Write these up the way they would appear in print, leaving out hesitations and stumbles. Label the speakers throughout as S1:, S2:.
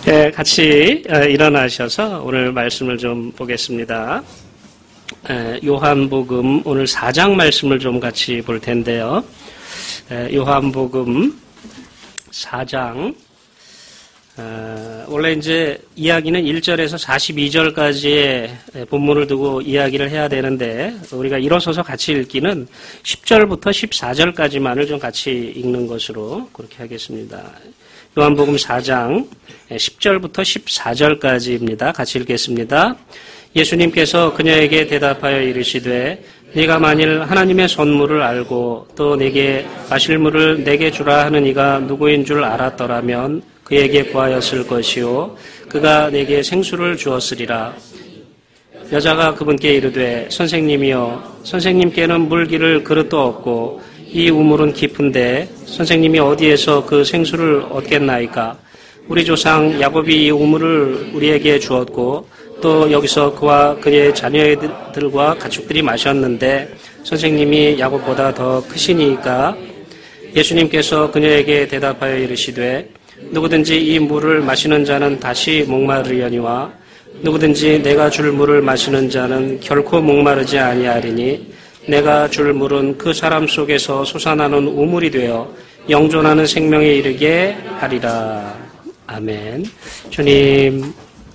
S1: 네, 같이 일어나셔서 오늘 말씀을 좀 보겠습니다. 요한복음 오늘 4장 말씀을 좀 같이 볼 텐데요. 요한복음 4장 원래 이제 이야기는 1절에서 42절까지의 본문을 두고 이야기를 해야 되는데 우리가 일어서서 같이 읽기는 10절부터 14절까지만을 좀 같이 읽는 것으로 그렇게 하겠습니다. 요한복음 4장 10절부터 14절까지입니다. 같이 읽겠습니다. 예수님께서 그녀에게 대답하여 이르시되 네가 만일 하나님의 선물을 알고 또 내게 마실 물을 내게 주라 하는 이가 누구인 줄 알았더라면 그에게 구하였을 것이요 그가 내게 생수를 주었으리라. 여자가 그분께 이르되 선생님이여 선생님께는 물기를 그릇도 없고 이 우물은 깊은데 선생님이 어디에서 그 생수를 얻겠나이까? 우리 조상 야곱이 이 우물을 우리에게 주었고 또 여기서 그와 그의 자녀들과 가축들이 마셨는데 선생님이 야곱보다 더 크시니까. 예수님께서 그녀에게 대답하여 이르시되 누구든지 이 물을 마시는 자는 다시 목마르려니와 누구든지 내가 줄 물을 마시는 자는 결코 목마르지 아니하리니 내가 줄 물은 그 사람 속에서 솟아나는 우물이 되어 영존하는 생명에 이르게 하리라. 아멘. 주님,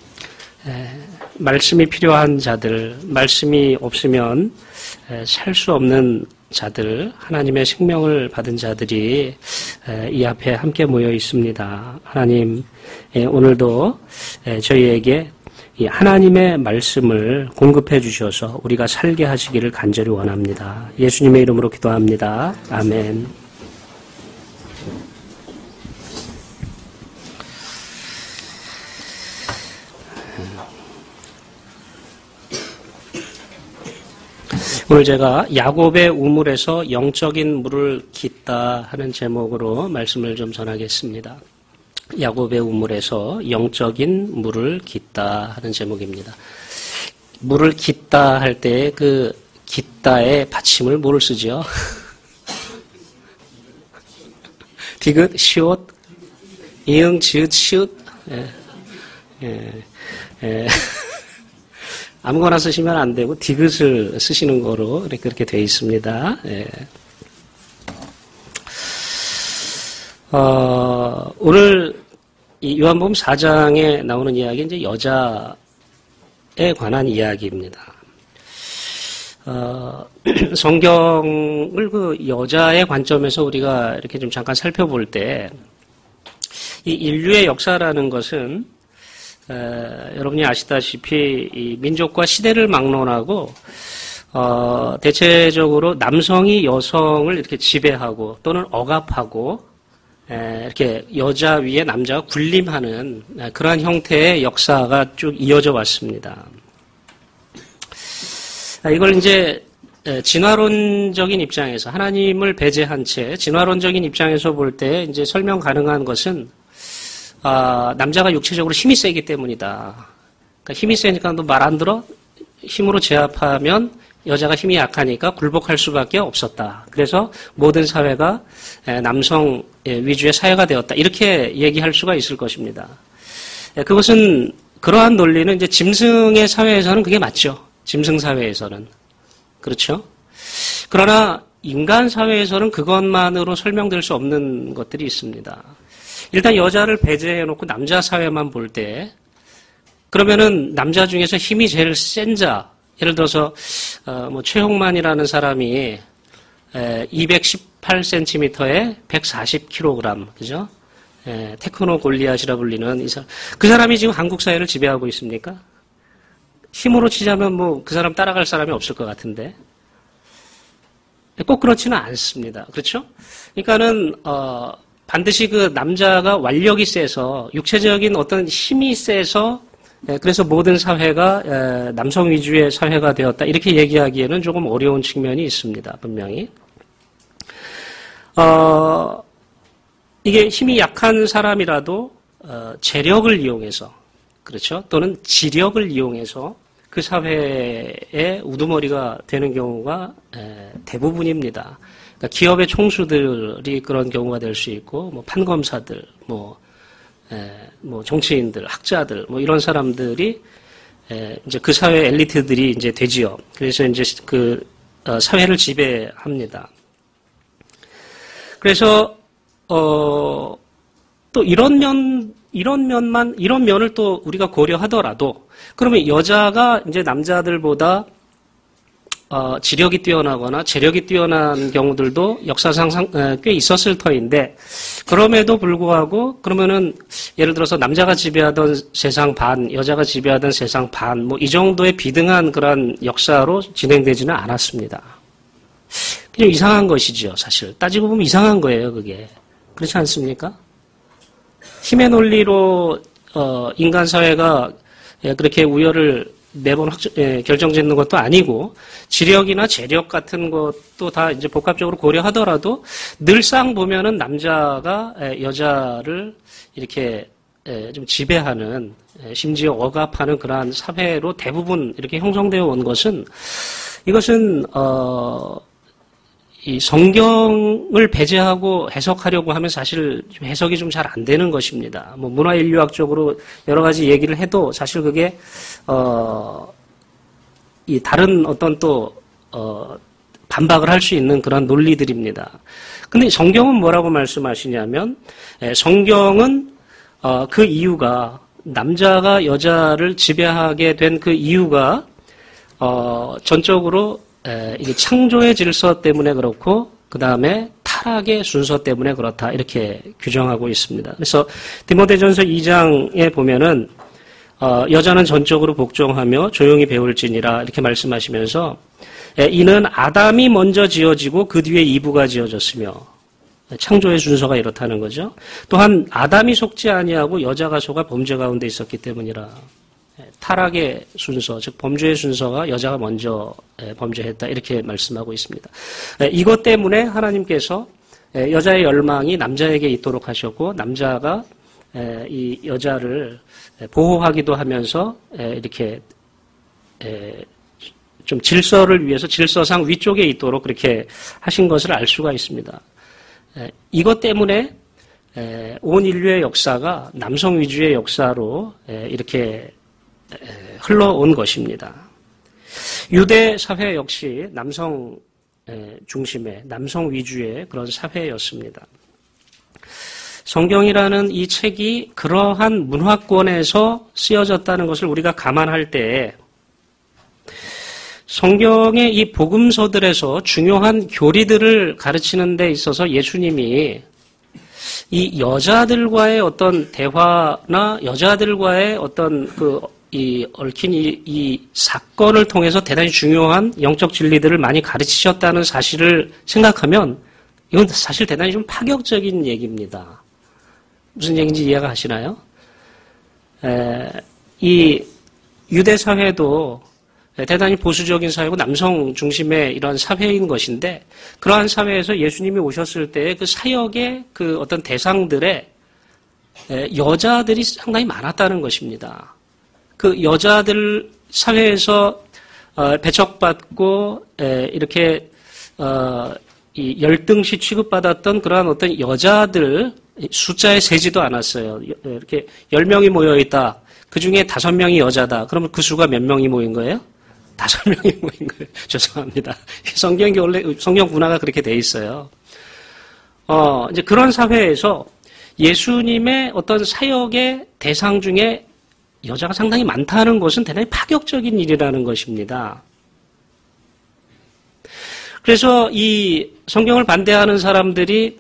S1: 말씀이 필요한 자들, 말씀이 없으면 살 수 없는 자들, 하나님의 생명을 받은 자들이 이 앞에 함께 모여 있습니다. 하나님, 오늘도 저희에게 이 하나님의 말씀을 공급해 주셔서 우리가 살게 하시기를 간절히 원합니다. 예수님의 이름으로 기도합니다. 아멘. 오늘 제가 야곱의 우물에서 영적인 물을 깃다 하는 제목으로 말씀을 좀 전하겠습니다. 야곱의 우물에서 영적인 물을 깃다 하는 제목입니다. 물을 깃다 할 때 그 깃다의 받침을 뭐를 쓰죠? 디귿, 시옷, 이응, 지읒, 시읒. 아무거나 쓰시면 안 되고 디귿을 쓰시는 거로 그렇게 되어 있습니다. 오늘 이 요한복음 4장에 나오는 이야기는 이제 여자에 관한 이야기입니다. 성경을 그 여자의 관점에서 우리가 이렇게 좀 잠깐 살펴볼 때 이 인류의 역사라는 것은 여러분이 아시다시피 이 민족과 시대를 막론하고 대체적으로 남성이 여성을 이렇게 지배하고 또는 억압하고 이렇게 여자 위에 남자가 군림하는 그러한 형태의 역사가 쭉 이어져 왔습니다. 이걸 이제 진화론적인 입장에서 하나님을 배제한 채 진화론적인 입장에서 볼 때 이제 설명 가능한 것은 남자가 육체적으로 힘이 세기 때문이다. 그러니까 힘이 세니까 너 말 안 들어? 힘으로 제압하면 여자가 힘이 약하니까 굴복할 수밖에 없었다. 그래서 모든 사회가 남성 위주의 사회가 되었다. 이렇게 얘기할 수가 있을 것입니다. 그것은 그러한 논리는 이제 짐승의 사회에서는 그게 맞죠. 짐승 사회에서는. 그렇죠? 그러나 인간 사회에서는 그것만으로 설명될 수 없는 것들이 있습니다. 일단 여자를 배제해놓고 남자 사회만 볼 때 그러면은 남자 중에서 힘이 제일 센 자, 예를 들어서 뭐 최홍만이라는 사람이 218cm에 140kg, 그죠? 테크노 골리앗이라 불리는 이 사람. 그 사람이 지금 한국 사회를 지배하고 있습니까? 힘으로 치자면 뭐 그 사람 따라갈 사람이 없을 것 같은데 꼭 그렇지는 않습니다. 그렇죠? 그러니까는 반드시 그 남자가 완력이 세서 육체적인 어떤 힘이 세서 그래서 모든 사회가 남성 위주의 사회가 되었다. 이렇게 얘기하기에는 조금 어려운 측면이 있습니다. 분명히. 이게 힘이 약한 사람이라도 재력을 이용해서 그렇죠? 또는 지력을 이용해서 그 사회의 우두머리가 되는 경우가 대부분입니다. 그러니까 기업의 총수들이 그런 경우가 될 수 있고, 뭐 판검사들, 뭐 뭐 정치인들, 학자들, 뭐 이런 사람들이 이제 그 사회 엘리트들이 이제 되지요. 그래서 이제 사회를 지배합니다. 그래서 또 이런 면을 또 우리가 고려하더라도, 그러면 여자가 이제 남자들보다 지력이 뛰어나거나 재력이 뛰어난 경우들도 역사상 꽤 있었을 터인데, 그럼에도 불구하고 그러면은 예를 들어서 남자가 지배하던 세상 반, 여자가 지배하던 세상 반, 뭐 이 정도의 비등한 그런 역사로 진행되지는 않았습니다. 그냥 이상한 것이죠, 사실. 따지고 보면 이상한 거예요, 그게. 그렇지 않습니까? 힘의 논리로 인간 사회가 그렇게 우열을 매번 결정짓는 것도 아니고, 지력이나 재력 같은 것도 다 이제 복합적으로 고려하더라도 늘상 보면은 남자가 여자를 이렇게 좀 지배하는, 심지어 억압하는 그러한 사회로 대부분 이렇게 형성되어 온 것은, 이것은 이 성경을 배제하고 해석하려고 하면 사실 해석이 좀 잘 안 되는 것입니다. 뭐 문화인류학적으로 여러 가지 얘기를 해도 사실 그게 이 다른 어떤 또 반박을 할 수 있는 그런 논리들입니다. 근데 성경은 뭐라고 말씀하시냐면, 성경은 그 이유가, 남자가 여자를 지배하게 된 그 이유가 전적으로 이게 창조의 질서 때문에 그렇고, 그 다음에 타락의 순서 때문에 그렇다, 이렇게 규정하고 있습니다. 그래서 디모데전서 2장에 보면은 여자는 전적으로 복종하며 조용히 배울지니라, 이렇게 말씀하시면서, 이는 아담이 먼저 지어지고 그 뒤에 이브가 지어졌으며, 창조의 순서가 이렇다는 거죠. 또한 아담이 속지 아니하고 여자가 속아 범죄 가운데 있었기 때문이라. 타락의 순서, 즉 범죄의 순서가 여자가 먼저 범죄했다, 이렇게 말씀하고 있습니다. 이것 때문에 하나님께서 여자의 열망이 남자에게 있도록 하셨고, 남자가 이 여자를 보호하기도 하면서 이렇게 좀 질서를 위해서 질서상 위쪽에 있도록 그렇게 하신 것을 알 수가 있습니다. 이것 때문에 온 인류의 역사가 남성 위주의 역사로 이렇게 흘러온 것입니다. 유대 사회 역시 남성 중심의, 남성 위주의 그런 사회였습니다. 성경이라는 이 책이 그러한 문화권에서 쓰여졌다는 것을 우리가 감안할 때, 성경의 이 복음서들에서 중요한 교리들을 가르치는 데 있어서 예수님이 이 여자들과의 어떤 대화나 여자들과의 어떤 이 얽힌 이 사건을 통해서 대단히 중요한 영적 진리들을 많이 가르치셨다는 사실을 생각하면, 이건 사실 대단히 좀 파격적인 얘기입니다. 무슨 얘기인지 이해가 가시나요? 이 유대 사회도 대단히 보수적인 사회고 남성 중심의 이런 사회인 것인데, 그러한 사회에서 예수님이 오셨을 때 그 사역의 그 어떤 대상들의 여자들이 상당히 많았다는 것입니다. 그 여자들 사회에서 배척받고 이렇게 이 열등시 취급받았던 그러한 어떤 여자들 숫자에 세지도 않았어요. 이렇게 10명이 모여 있다. 그 중에 5명이 여자다. 그러면 그 수가 몇 명이 모인 거예요? 5명이 모인 거예요. 죄송합니다. 성경이 원래 성경 문화가 그렇게 돼 있어요. 이제 그런 사회에서 예수님의 어떤 사역의 대상 중에 여자가 상당히 많다는 것은 대단히 파격적인 일이라는 것입니다. 그래서 이 성경을 반대하는 사람들이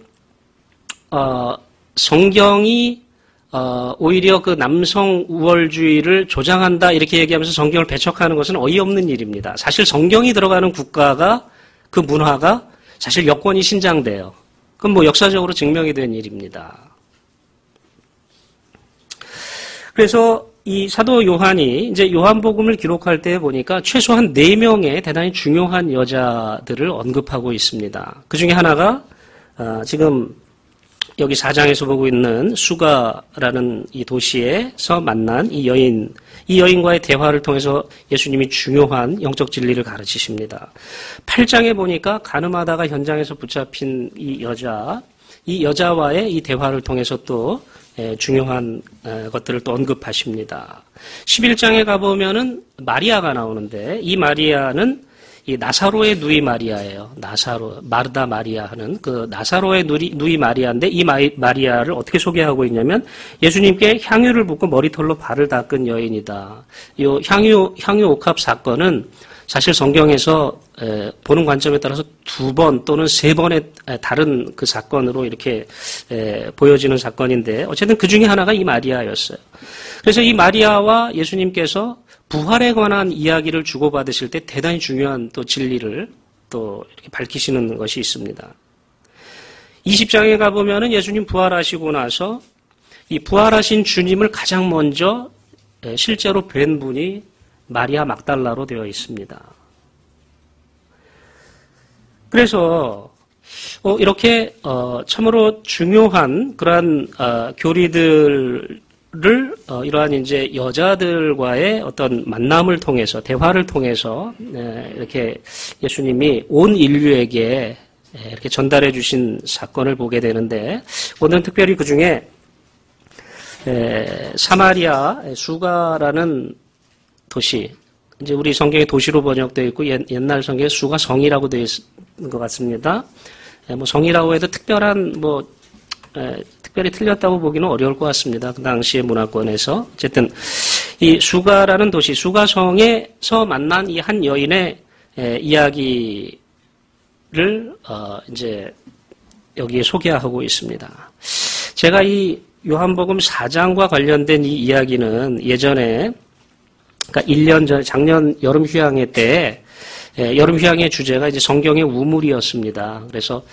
S1: 성경이 오히려 그 남성 우월주의를 조장한다, 이렇게 얘기하면서 성경을 배척하는 것은 어이없는 일입니다. 사실 성경이 들어가는 국가가, 그 문화가 사실 여권이 신장돼요. 그건 뭐 역사적으로 증명이 된 일입니다. 그래서 이 사도 요한이 이제 요한복음을 기록할 때 보니까 최소한 4명의 대단히 중요한 여자들을 언급하고 있습니다. 그 중에 하나가 지금 여기 4장에서 보고 있는 수가라는 이 도시에서 만난 이 여인과의 대화를 통해서 예수님이 중요한 영적 진리를 가르치십니다. 8장에 보니까 가늠하다가 현장에서 붙잡힌 이 여자와의 이 대화를 통해서 또 중요한 것들을 또 언급하십니다. 11장에 가보면은 마리아가 나오는데 이 마리아는 이 나사로의 누이 마리아예요. 나사로, 마르다 마리아 하는 그 나사로의 누이 마리아인데 이 마리아를 어떻게 소개하고 있냐면 예수님께 향유를 붓고 머리털로 발을 닦은 여인이다. 이 향유 옥합 사건은 사실 성경에서 보는 관점에 따라서 2번 또는 3번의 다른 그 사건으로 이렇게 보여지는 사건인데 어쨌든 그 중에 하나가 이 마리아였어요. 그래서 이 마리아와 예수님께서 부활에 관한 이야기를 주고받으실 때 대단히 중요한 또 진리를 또 이렇게 밝히시는 것이 있습니다. 20장에 가보면은 예수님 부활하시고 나서 이 부활하신 주님을 가장 먼저 실제로 뵌 분이 마리아 막달라로 되어 있습니다. 그래서 이렇게 참으로 중요한 그러한 교리들을 이러한 이제 여자들과의 어떤 만남을 통해서 대화를 통해서 이렇게 예수님이 온 인류에게 이렇게 전달해 주신 사건을 보게 되는데 오늘은 특별히 그 중에 사마리아 수가라는 도시, 이제 우리 성경에 도시로 번역되어 있고 옛날 성경에 수가 성이라고 되어 있는 것 같습니다. 뭐 성이라고 해도 특별히 틀렸다고 보기는 어려울 것 같습니다. 그 당시의 문화권에서 어쨌든 이 수가라는 도시, 수가성에서 만난 이 한 여인의 이야기를 이제 여기에 소개하고 있습니다. 제가 이 요한복음 4장과 관련된 이 이야기는 예전에 그러니까 1년 전, 작년 여름 휴양회 때, 여름 휴양회 주제가 이제 성경의 우물이었습니다. 그래서,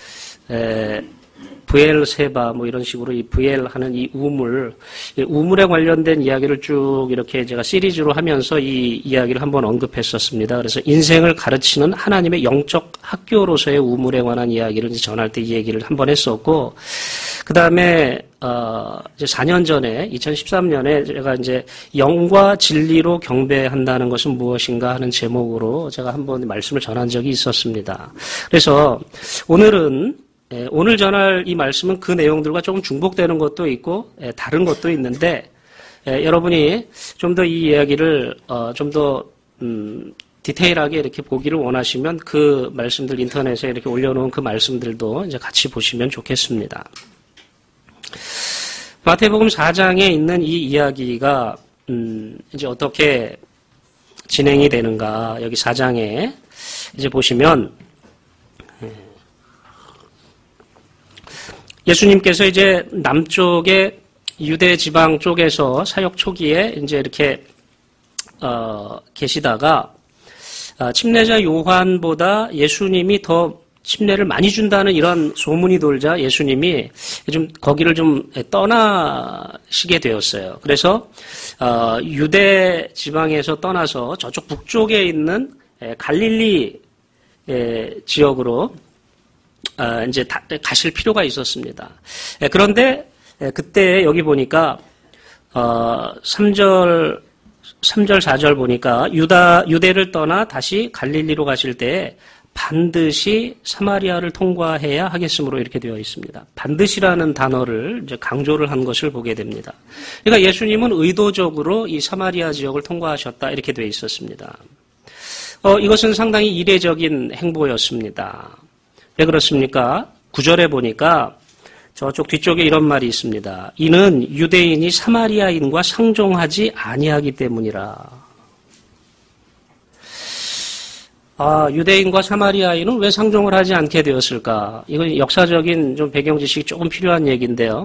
S1: 부엘세바 뭐 이런 식으로 이 부엘 하는 이 우물에 관련된 이야기를 쭉 이렇게 제가 시리즈로 하면서 이 이야기를 한번 언급했었습니다. 그래서 인생을 가르치는 하나님의 영적 학교로서의 우물에 관한 이야기를 이제 전할 때 이 얘기를 한번 했었고, 그 다음에, 이제 4년 전에, 2013년에 제가 이제 영과 진리로 경배한다는 것은 무엇인가 하는 제목으로 제가 한번 말씀을 전한 적이 있었습니다. 그래서 오늘 전할 이 말씀은 그 내용들과 조금 중복되는 것도 있고, 다른 것도 있는데, 여러분이 좀 더 이 이야기를, 좀 더, 디테일하게 이렇게 보기를 원하시면 그 말씀들 인터넷에 이렇게 올려놓은 그 말씀들도 이제 같이 보시면 좋겠습니다. 마태복음 4장에 있는 이 이야기가 이제 어떻게 진행이 되는가 여기 4장에 이제 보시면 예수님께서 이제 남쪽의 유대 지방 쪽에서 사역 초기에 이제 이렇게 계시다가 침례자 요한보다 예수님이 더 침례를 많이 준다는 이런 소문이 돌자 예수님이 좀 거기를 좀 떠나시게 되었어요. 그래서 유대 지방에서 떠나서 저쪽 북쪽에 있는 갈릴리 지역으로 이제 가실 필요가 있었습니다. 그런데 그때 여기 보니까 3절 4절 보니까 유대를 떠나 다시 갈릴리로 가실 때 반드시 사마리아를 통과해야 하겠으므로 이렇게 되어 있습니다. 반드시라는 단어를 이제 강조를 한 것을 보게 됩니다. 그러니까 예수님은 의도적으로 이 사마리아 지역을 통과하셨다 이렇게 되어 있었습니다. 이것은 상당히 이례적인 행보였습니다. 왜 그렇습니까? 9절에 보니까 저쪽 뒤쪽에 이런 말이 있습니다. 이는 유대인이 사마리아인과 상종하지 아니하기 때문이라. 유대인과 사마리아인은 왜 상종을 하지 않게 되었을까? 이건 역사적인 좀 배경 지식이 조금 필요한 얘기인데요.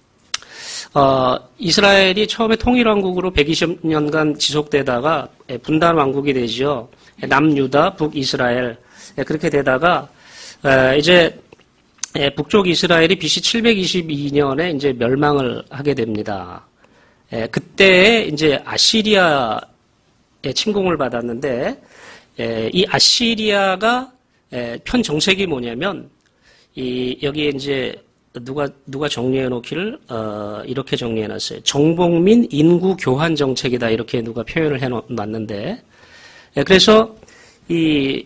S1: 이스라엘이 처음에 통일왕국으로 120년간 지속되다가 분단 왕국이 되죠. 남유다, 북이스라엘. 그렇게 되다가, 이제, 북쪽 이스라엘이 BC 722년에 이제 멸망을 하게 됩니다. 그때 이제 아시리아의 침공을 받았는데, 이 아시리아가 편 정책이 뭐냐면 여기에 이제 누가 정리해 놓기를 이렇게 정리해 놨어요. 정복민 인구 교환 정책이다 이렇게 누가 표현을 해 놨는데 그래서 이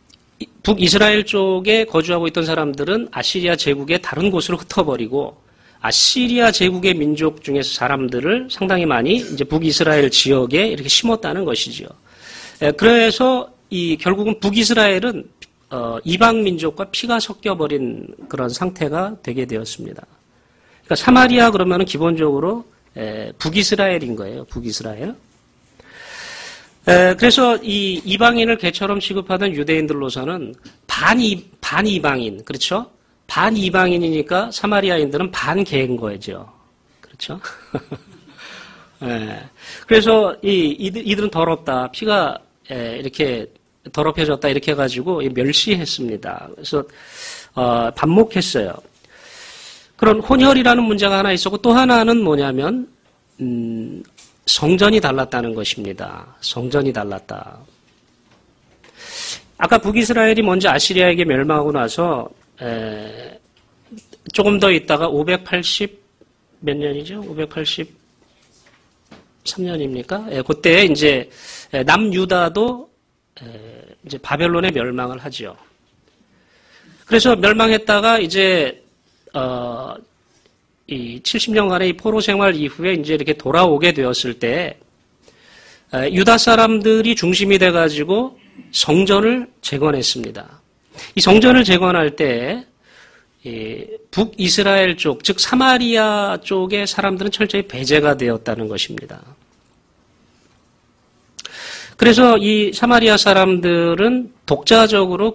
S1: 북이스라엘 쪽에 거주하고 있던 사람들은 아시리아 제국의 다른 곳으로 흩어버리고 아시리아 제국의 민족 중에서 사람들을 상당히 많이 이제 북이스라엘 지역에 이렇게 심었다는 것이지요. 그래서 결국은 북이스라엘은 이방 민족과 피가 섞여버린 그런 상태가 되게 되었습니다. 그러니까 사마리아 그러면은 기본적으로 북이스라엘인 거예요. 북이스라엘. 그래서 이 이방인을 개처럼 취급하던 유대인들로서는 반이방인, 그렇죠? 반이방인이니까 사마리아인들은 반개인 거죠. 그렇죠? 그래서 이들은 더럽다. 피가 이렇게 더럽혀졌다. 이렇게 해가지고 멸시했습니다. 그래서 반목했어요. 그런 혼혈이라는 문제가 하나 있었고 또 하나는 뭐냐면 성전이 달랐다는 것입니다. 성전이 달랐다. 아까 북이스라엘이 먼저 아시리아에게 멸망하고 나서 조금 더 있다가 580 몇 년이죠? 583년입니까? 그때 이제 남유다도 이제 바벨론에 멸망을 하죠. 그래서 멸망했다가 이제 이 70년간의 이 포로 생활 이후에 이제 이렇게 돌아오게 되었을 때 유다 사람들이 중심이 돼가지고 성전을 재건했습니다. 이 성전을 재건할 때 북이스라엘 쪽, 즉 사마리아 쪽의 사람들은 철저히 배제가 되었다는 것입니다. 그래서 이 사마리아 사람들은 독자적으로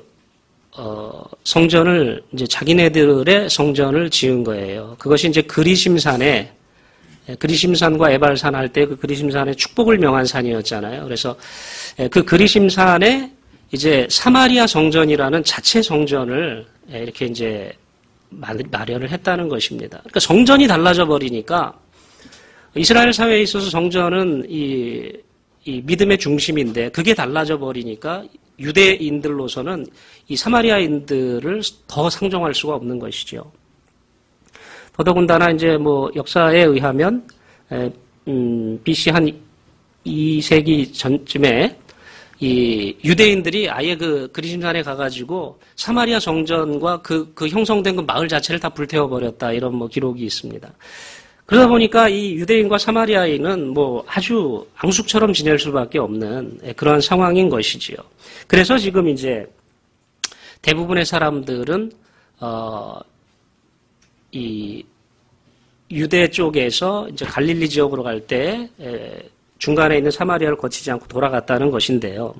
S1: 성전을 이제 자기네들의 성전을 지은 거예요. 그것이 이제 그리심산과 에발산 할 때 그 그리심산에 축복을 명한 산이었잖아요. 그래서 그 그리심산에 이제 사마리아 성전이라는 자체 성전을 이렇게 이제 마련을 했다는 것입니다. 그러니까 성전이 달라져 버리니까 이스라엘 사회에 있어서 성전은 이 믿음의 중심인데 그게 달라져 버리니까 유대인들로서는 이 사마리아인들을 더 상종할 수가 없는 것이죠. 더더군다나 이제 뭐 역사에 의하면 BC 한 2세기 전쯤에 이 유대인들이 아예 그 그리심산에 가가지고 사마리아 성전과 그 형성된 그 마을 자체를 다 불태워버렸다 이런 뭐 기록이 있습니다. 그러다 보니까 이 유대인과 사마리아인은 뭐 아주 앙숙처럼 지낼 수밖에 없는 그러한 상황인 것이지요. 그래서 지금 이제 대부분의 사람들은 이 유대 쪽에서 이제 갈릴리 지역으로 갈 때 중간에 있는 사마리아를 거치지 않고 돌아갔다는 것인데요.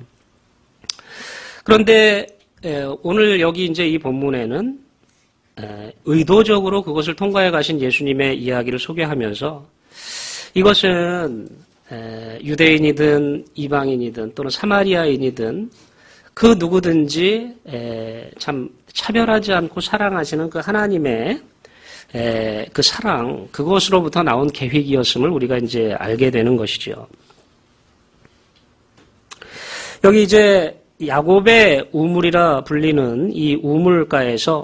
S1: 그런데 오늘 여기 이제 이 본문에는 의도적으로 그것을 통과해 가신 예수님의 이야기를 소개하면서 이것은 유대인이든 이방인이든 또는 사마리아인이든 그 누구든지 참 차별하지 않고 사랑하시는 그 하나님의 그 사랑, 그것으로부터 나온 계획이었음을 우리가 이제 알게 되는 것이죠. 여기 이제 야곱의 우물이라 불리는 이 우물가에서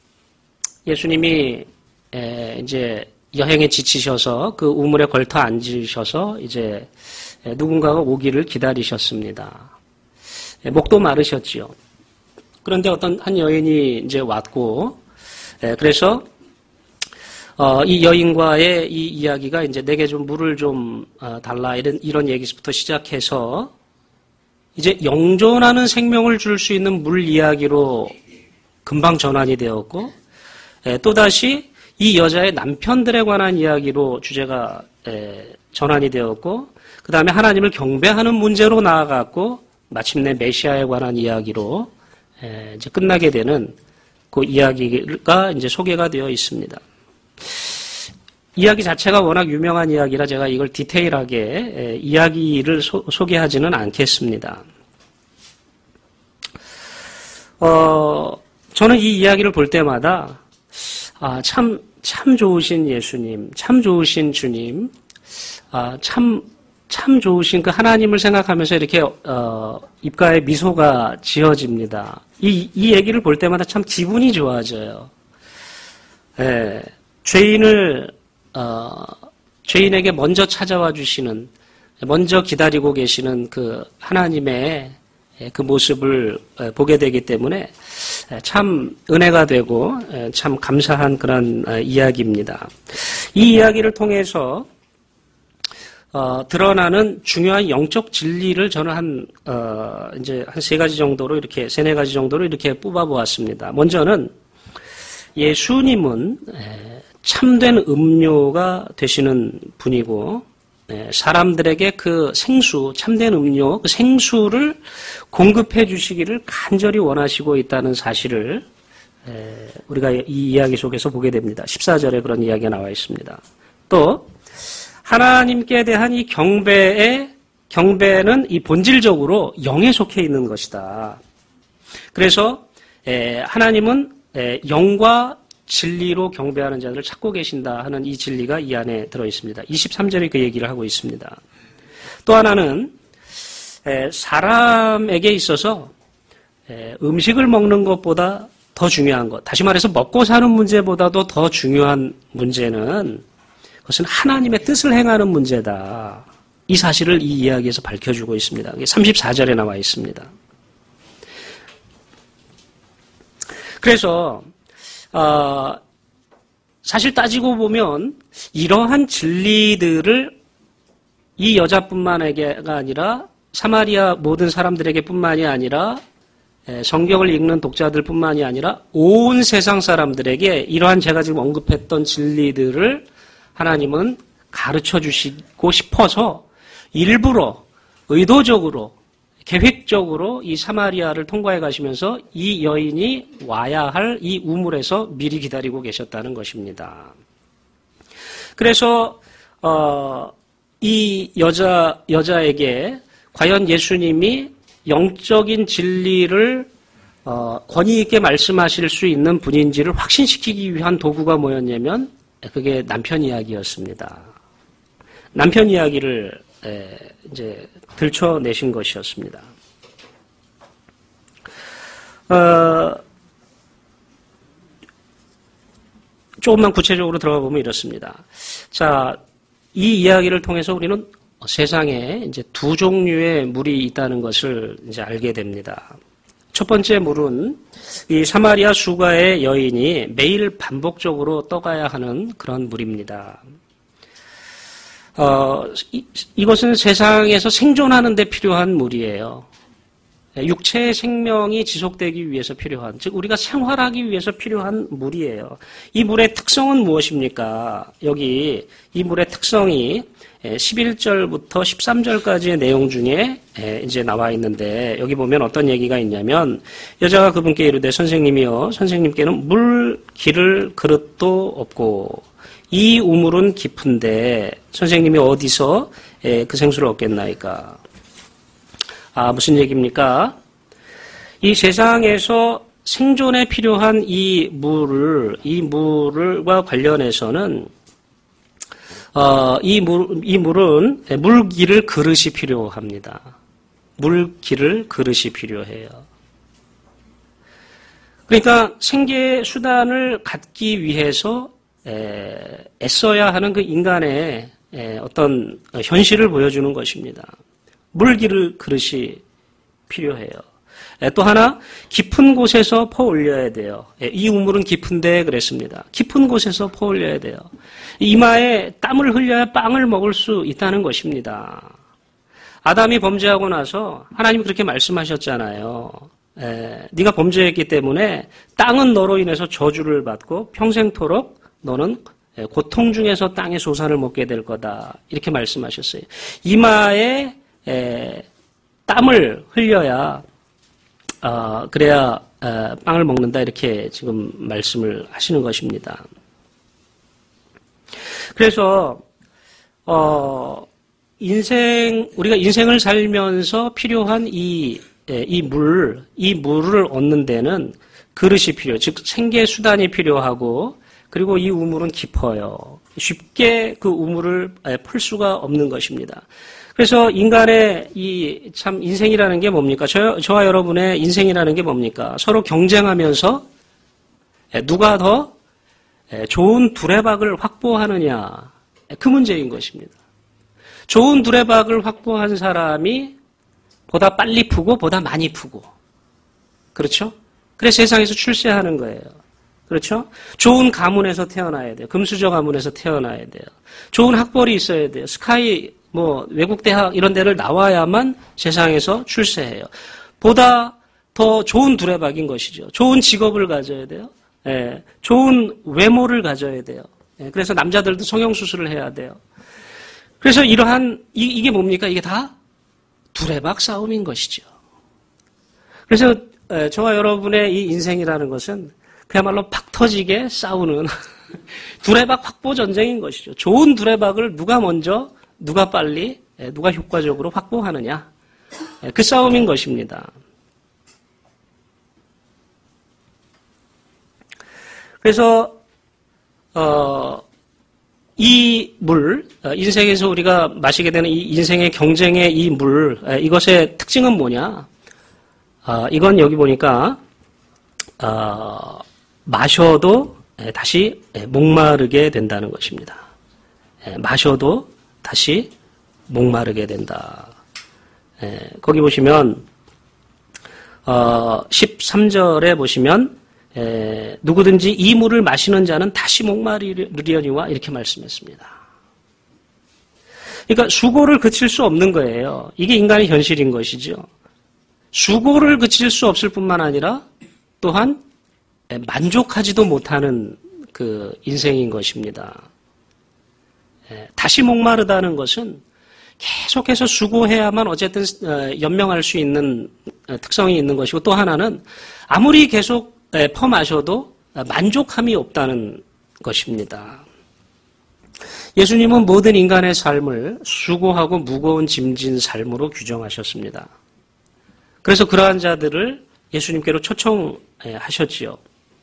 S1: 예수님이 이제 여행에 지치셔서 그 우물에 걸터 앉으셔서 이제 누군가가 오기를 기다리셨습니다. 목도 마르셨지요. 그런데 어떤 한 여인이 이제 왔고, 그래서 이 여인과의 이 이야기가 이제 내게 좀 물을 좀 달라 이런 얘기부터 시작해서 이제 영존하는 생명을 줄 수 있는 물 이야기로 금방 전환이 되었고, 또다시 이 여자의 남편들에 관한 이야기로 주제가 전환이 되었고, 그 다음에 하나님을 경배하는 문제로 나아갔고, 마침내 메시아에 관한 이야기로 이제 끝나게 되는 그 이야기가 이제 소개가 되어 있습니다. 이야기 자체가 워낙 유명한 이야기라 제가 이걸 디테일하게 이야기를 소개하지는 않겠습니다. 저는 이 이야기를 볼 때마다 참 좋으신 예수님, 참 좋으신 주님, 참 좋으신 그 하나님을 생각하면서 이렇게 입가에 미소가 지어집니다. 이 얘기를 볼 때마다 참 기분이 좋아져요. 죄인에게 먼저 찾아와 주시는, 먼저 기다리고 계시는 그 하나님의 그 모습을 보게 되기 때문에 참 은혜가 되고 참 감사한 그런 이야기입니다. 이 이야기를 통해서 드러나는 중요한 영적 진리를 저는 이제 한 세 가지 정도로 이렇게, 세네 가지 정도로 이렇게 뽑아보았습니다. 먼저는 예수님은 참된 음료가 되시는 분이고, 사람들에게 그 생수, 참된 음료, 그 생수를 공급해 주시기를 간절히 원하시고 있다는 사실을 우리가 이 이야기 속에서 보게 됩니다. 14절에 그런 이야기가 나와 있습니다. 또 하나님께 대한 이 경배는 이 본질적으로 영에 속해 있는 것이다. 그래서 하나님은 영과 진리로 경배하는 자들을 찾고 계신다 하는 이 진리가 이 안에 들어있습니다. 23절에 그 얘기를 하고 있습니다. 또 하나는 사람에게 있어서 음식을 먹는 것보다 더 중요한 것, 다시 말해서 먹고 사는 문제보다도 더 중요한 문제는 그것은 하나님의 뜻을 행하는 문제다. 이 사실을 이 이야기에서 밝혀주고 있습니다. 34절에 나와 있습니다. 그래서 사실 따지고 보면 이러한 진리들을 이 여자뿐만가 아니라 사마리아 모든 사람들에게 뿐만이 아니라 성경을 읽는 독자들뿐만이 아니라 온 세상 사람들에게 이러한 제가 지금 언급했던 진리들을 하나님은 가르쳐 주시고 싶어서 일부러 의도적으로 계획적으로 이 사마리아를 통과해 가시면서 이 여인이 와야 할 이 우물에서 미리 기다리고 계셨다는 것입니다. 그래서 이 여자에게 과연 예수님이 영적인 진리를 권위 있게 말씀하실 수 있는 분인지를 확신시키기 위한 도구가 뭐였냐면 그게 남편 이야기였습니다. 남편 이야기를 이제 들춰내신 것이었습니다. 조금만 구체적으로 들어가 보면 이렇습니다. 자, 이 이야기를 통해서 우리는 세상에 이제 두 종류의 물이 있다는 것을 이제 알게 됩니다. 첫 번째 물은 이 사마리아 수가의 여인이 매일 반복적으로 떠가야 하는 그런 물입니다. 이것은 세상에서 생존하는 데 필요한 물이에요. 육체의 생명이 지속되기 위해서 필요한, 즉 우리가 생활하기 위해서 필요한 물이에요. 이 물의 특성은 무엇입니까? 여기 이 물의 특성이 11절부터 13절까지의 내용 중에 이제 나와 있는데, 여기 보면 어떤 얘기가 있냐면, 여자가 그분께 이르되 선생님이여, 선생님께는 물 기를 그릇도 없고 이 우물은 깊은데 선생님이 어디서 그 생수를 얻겠나이까? 무슨 얘기입니까? 이 세상에서 생존에 필요한 이 물과 관련해서는 이 물은 물기를 그릇이 필요합니다. 물기를 그릇이 필요해요. 그러니까 생계 수단을 갖기 위해서 애써야 하는 그 인간의 어떤 현실을 보여주는 것입니다. 물기를 그릇이 필요해요. 또 하나, 깊은 곳에서 퍼올려야 돼요. 이 우물은 깊은데 그랬습니다. 깊은 곳에서 퍼올려야 돼요. 이마에 땀을 흘려야 빵을 먹을 수 있다는 것입니다. 아담이 범죄하고 나서 하나님이 그렇게 말씀하셨잖아요. 네가 범죄했기 때문에 땅은 너로 인해서 저주를 받고 평생토록 너는 고통 중에서 땅의 소산을 먹게 될 거다. 이렇게 말씀하셨어요. 이마에 땀을 흘려야 그래야 빵을 먹는다. 이렇게 지금 말씀을 하시는 것입니다. 그래서 우리가 인생을 살면서 필요한 이 물을 얻는 데는 그릇이 필요해요. 즉 생계 수단이 필요하고, 그리고 이 우물은 깊어요. 쉽게 그 우물을 풀 수가 없는 것입니다. 그래서 인간의 이 참 인생이라는 게 뭡니까? 저와 여러분의 인생이라는 게 뭡니까? 서로 경쟁하면서 누가 더 좋은 두레박을 확보하느냐, 그 문제인 것입니다. 좋은 두레박을 확보한 사람이 보다 빨리 푸고 보다 많이 푸고. 그렇죠? 그래서 세상에서 출세하는 거예요. 그렇죠? 좋은 가문에서 태어나야 돼요. 금수저 가문에서 태어나야 돼요. 좋은 학벌이 있어야 돼요. 스카이 외국 대학 이런 데를 나와야만 세상에서 출세해요. 보다 더 좋은 두레박인 것이죠. 좋은 직업을 가져야 돼요. 예, 좋은 외모를 가져야 돼요. 예, 그래서 남자들도 성형수술을 해야 돼요. 그래서 이게 뭡니까? 이게 다 두레박 싸움인 것이죠. 그래서 저와 여러분의 이 인생이라는 것은 그야말로 팍 터지게 싸우는 두레박 확보 전쟁인 것이죠. 좋은 두레박을 누가 먼저, 누가 빨리, 누가 효과적으로 확보하느냐. 그 싸움인 것입니다. 그래서 이 물, 인생에서 우리가 마시게 되는 이 인생의 경쟁의 이 물, 이것의 특징은 뭐냐? 이건 여기 보니까 마셔도 다시 목마르게 된다는 것입니다. 마셔도 다시 목마르게 된다. 거기 보시면 13절에 보시면 누구든지 이 물을 마시는 자는 다시 목마르려니와 이렇게 말씀했습니다. 그러니까 수고를 그칠 수 없는 거예요. 이게 인간의 현실인 것이죠. 수고를 그칠 수 없을 뿐만 아니라 또한 만족하지도 못하는 그 인생인 것입니다. 다시 목마르다는 것은 계속해서 수고해야만 어쨌든 연명할 수 있는 특성이 있는 것이고 또 하나는 아무리 계속 퍼마셔도 만족함이 없다는 것입니다. 예수님은 모든 인간의 삶을 수고하고 무거운 짐진 삶으로 규정하셨습니다. 그래서 그러한 자들을 예수님께로 초청하셨지요.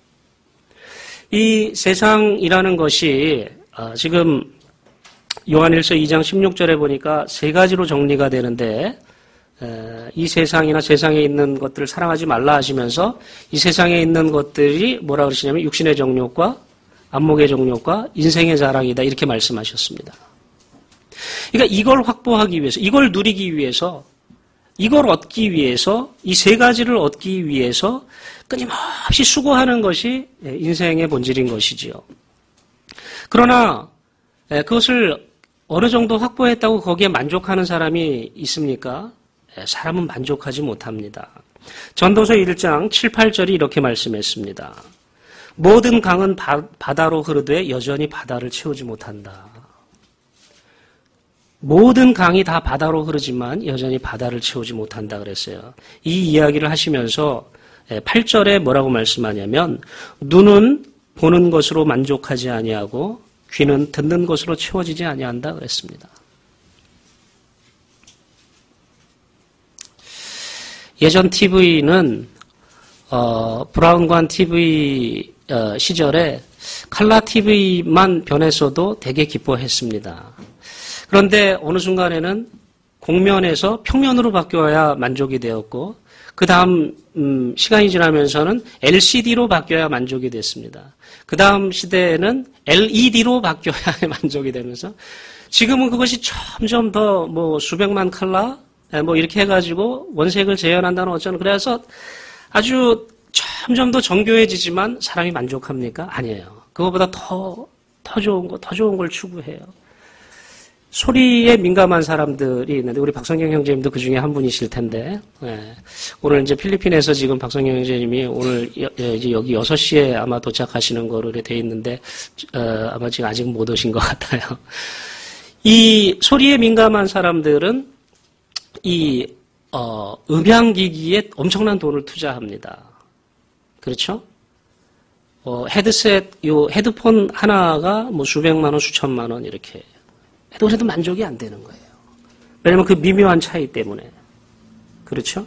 S1: 이 세상이라는 것이 지금 요한일서 2장 16절에 보니까 세 가지로 정리가 되는데 이 세상이나 세상에 있는 것들을 사랑하지 말라 하시면서 이 세상에 있는 것들이 뭐라 그러시냐면 육신의 정욕과 안목의 정욕과 인생의 자랑이다 이렇게 말씀하셨습니다. 그러니까 이걸 확보하기 위해서 이걸 누리기 위해서 이걸 얻기 위해서 이 세 가지를 얻기 위해서 끊임없이 수고하는 것이 인생의 본질인 것이지요. 그러나 그것을 어느 정도 확보했다고 거기에 만족하는 사람이 있습니까? 사람은 만족하지 못합니다. 전도서 1장 7, 8절이 이렇게 말씀했습니다. 모든 강은 바다로 흐르되 여전히 바다를 채우지 못한다. 모든 강이 다 바다로 흐르지만 여전히 바다를 채우지 못한다 그랬어요. 이 이야기를 하시면서 8절에 뭐라고 말씀하냐면 눈은 보는 것으로 만족하지 아니하고 귀는 듣는 것으로 채워지지 아니한다 그랬습니다. 예전 TV는 브라운관 TV 시절에 칼라 TV만 변했어도 되게 기뻐했습니다. 그런데 어느 순간에는 곡면에서 평면으로 바뀌어야 만족이 되었고 그 다음 시간이 지나면서는 LCD로 바뀌어야 만족이 됐습니다. 그 다음 시대에는 LED로 바뀌어야 만족이 되면서 지금은 그것이 점점 더 수백만 칼라 이렇게 해가지고 원색을 재현한다는 어쩌는 그래서 아주 점점 더 정교해지지만 사람이 만족합니까? 아니에요. 그거보다 더 좋은 걸 추구해요. 소리에 민감한 사람들이 있는데 우리 박성경 형제님도 그 중에 한 분이실 텐데 오늘 이제 필리핀에서 지금 박성경 형제님이 오늘 이제 여기 6시에 아마 도착하시는 거로 돼 있는데 아마 지금 아직 못 오신 것 같아요. 이 소리에 민감한 사람들은 이 음향기기에 엄청난 돈을 투자합니다. 그렇죠? 헤드셋 헤드폰 하나가 수백만 원, 수천만 원 이렇게 해도 그래도 만족이 안 되는 거예요. 왜냐하면 그 미묘한 차이 때문에. 그렇죠?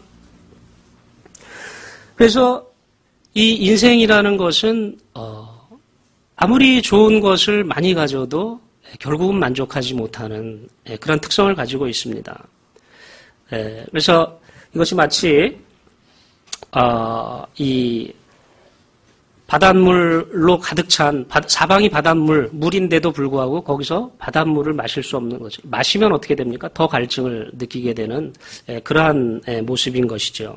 S1: 그래서 이 인생이라는 것은 아무리 좋은 것을 많이 가져도 결국은 만족하지 못하는 그런 특성을 가지고 있습니다. 그래서 이것이 마치 이 바닷물로 가득 찬 사방이 바닷물, 물인데도 불구하고 거기서 바닷물을 마실 수 없는 거죠. 마시면 어떻게 됩니까? 더 갈증을 느끼게 되는 그러한 모습인 것이죠.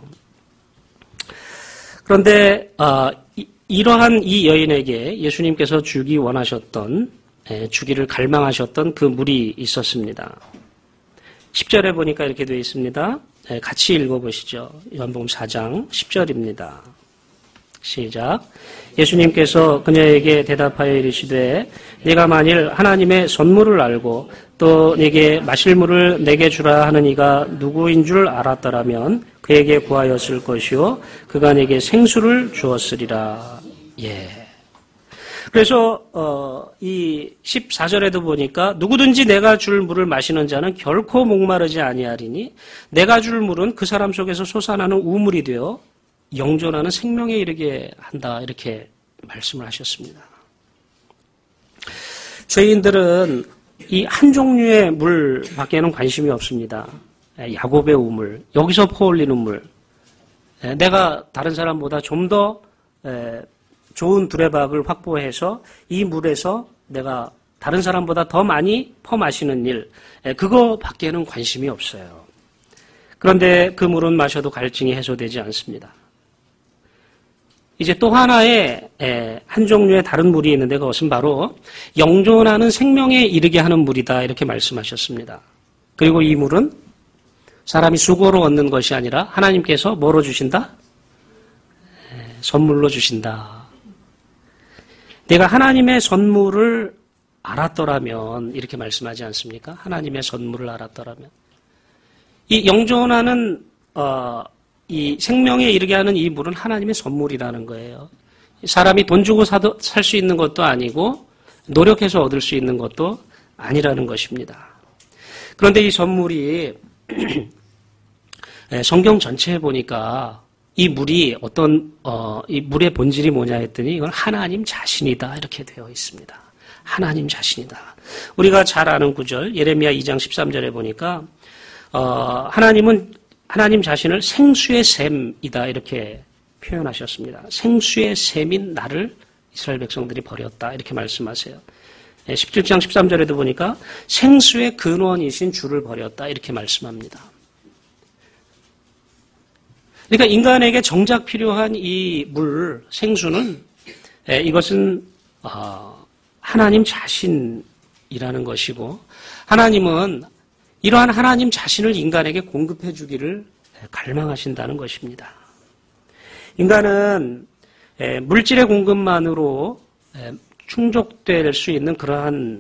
S1: 그런데 이러한 이 여인에게 예수님께서 주기 원하셨던, 주기를 갈망하셨던 그 물이 있었습니다. 10절에 보니까 이렇게 되어 있습니다. 같이 읽어보시죠. 요한복음 4장 10절입니다. 시작. 예수님께서 그녀에게 대답하여 이르시되 네가 만일 하나님의 선물을 알고 또 네게 마실 물을 내게 주라 하는 이가 누구인 줄 알았더라면 그에게 구하였을 것이요 그가 네게 생수를 주었으리라. 예. 그래서 이 14절에도 보니까 누구든지 내가 줄 물을 마시는 자는 결코 목마르지 아니하리니 내가 줄 물은 그 사람 속에서 솟아나는 우물이 되어 영존하는 생명에 이르게 한다. 이렇게 말씀을 하셨습니다. 죄인들은 이 한 종류의 물밖에는 관심이 없습니다. 야곱의 우물, 여기서 퍼올리는 물. 내가 다른 사람보다 좀 더 좋은 두레박을 확보해서 이 물에서 내가 다른 사람보다 더 많이 퍼마시는 일, 그거밖에는 관심이 없어요. 그런데 그 물은 마셔도 갈증이 해소되지 않습니다. 이제 또 하나의 한 종류의 다른 물이 있는데 그것은 바로 영존하는 생명에 이르게 하는 물이다 이렇게 말씀하셨습니다. 그리고 이 물은 사람이 수고로 얻는 것이 아니라 하나님께서 뭐로 주신다? 선물로 주신다. 내가 하나님의 선물을 알았더라면 이렇게 말씀하지 않습니까? 하나님의 선물을 알았더라면 이 영존하는 이 생명에 이르게 하는 이 물은 하나님의 선물이라는 거예요. 사람이 돈 주고 살 수 있는 것도 아니고 노력해서 얻을 수 있는 것도 아니라는 것입니다. 그런데 이 선물이 성경 전체에 보니까 이 물이 이 물의 본질이 뭐냐 했더니 이건 하나님 자신이다 이렇게 되어 있습니다. 하나님 자신이다. 우리가 잘 아는 구절 예레미야 2장 13절에 보니까 하나님은 하나님 자신을 생수의 샘이다 이렇게 표현하셨습니다. 생수의 샘인 나를 이스라엘 백성들이 버렸다 이렇게 말씀하세요. 17장 13절에도 보니까 생수의 근원이신 주를 버렸다 이렇게 말씀합니다. 그러니까 인간에게 정작 필요한 이 물, 생수는 이것은 하나님 자신이라는 것이고 하나님은 이러한 하나님 자신을 인간에게 공급해 주기를 갈망하신다는 것입니다. 인간은 물질의 공급만으로 충족될 수 있는 그러한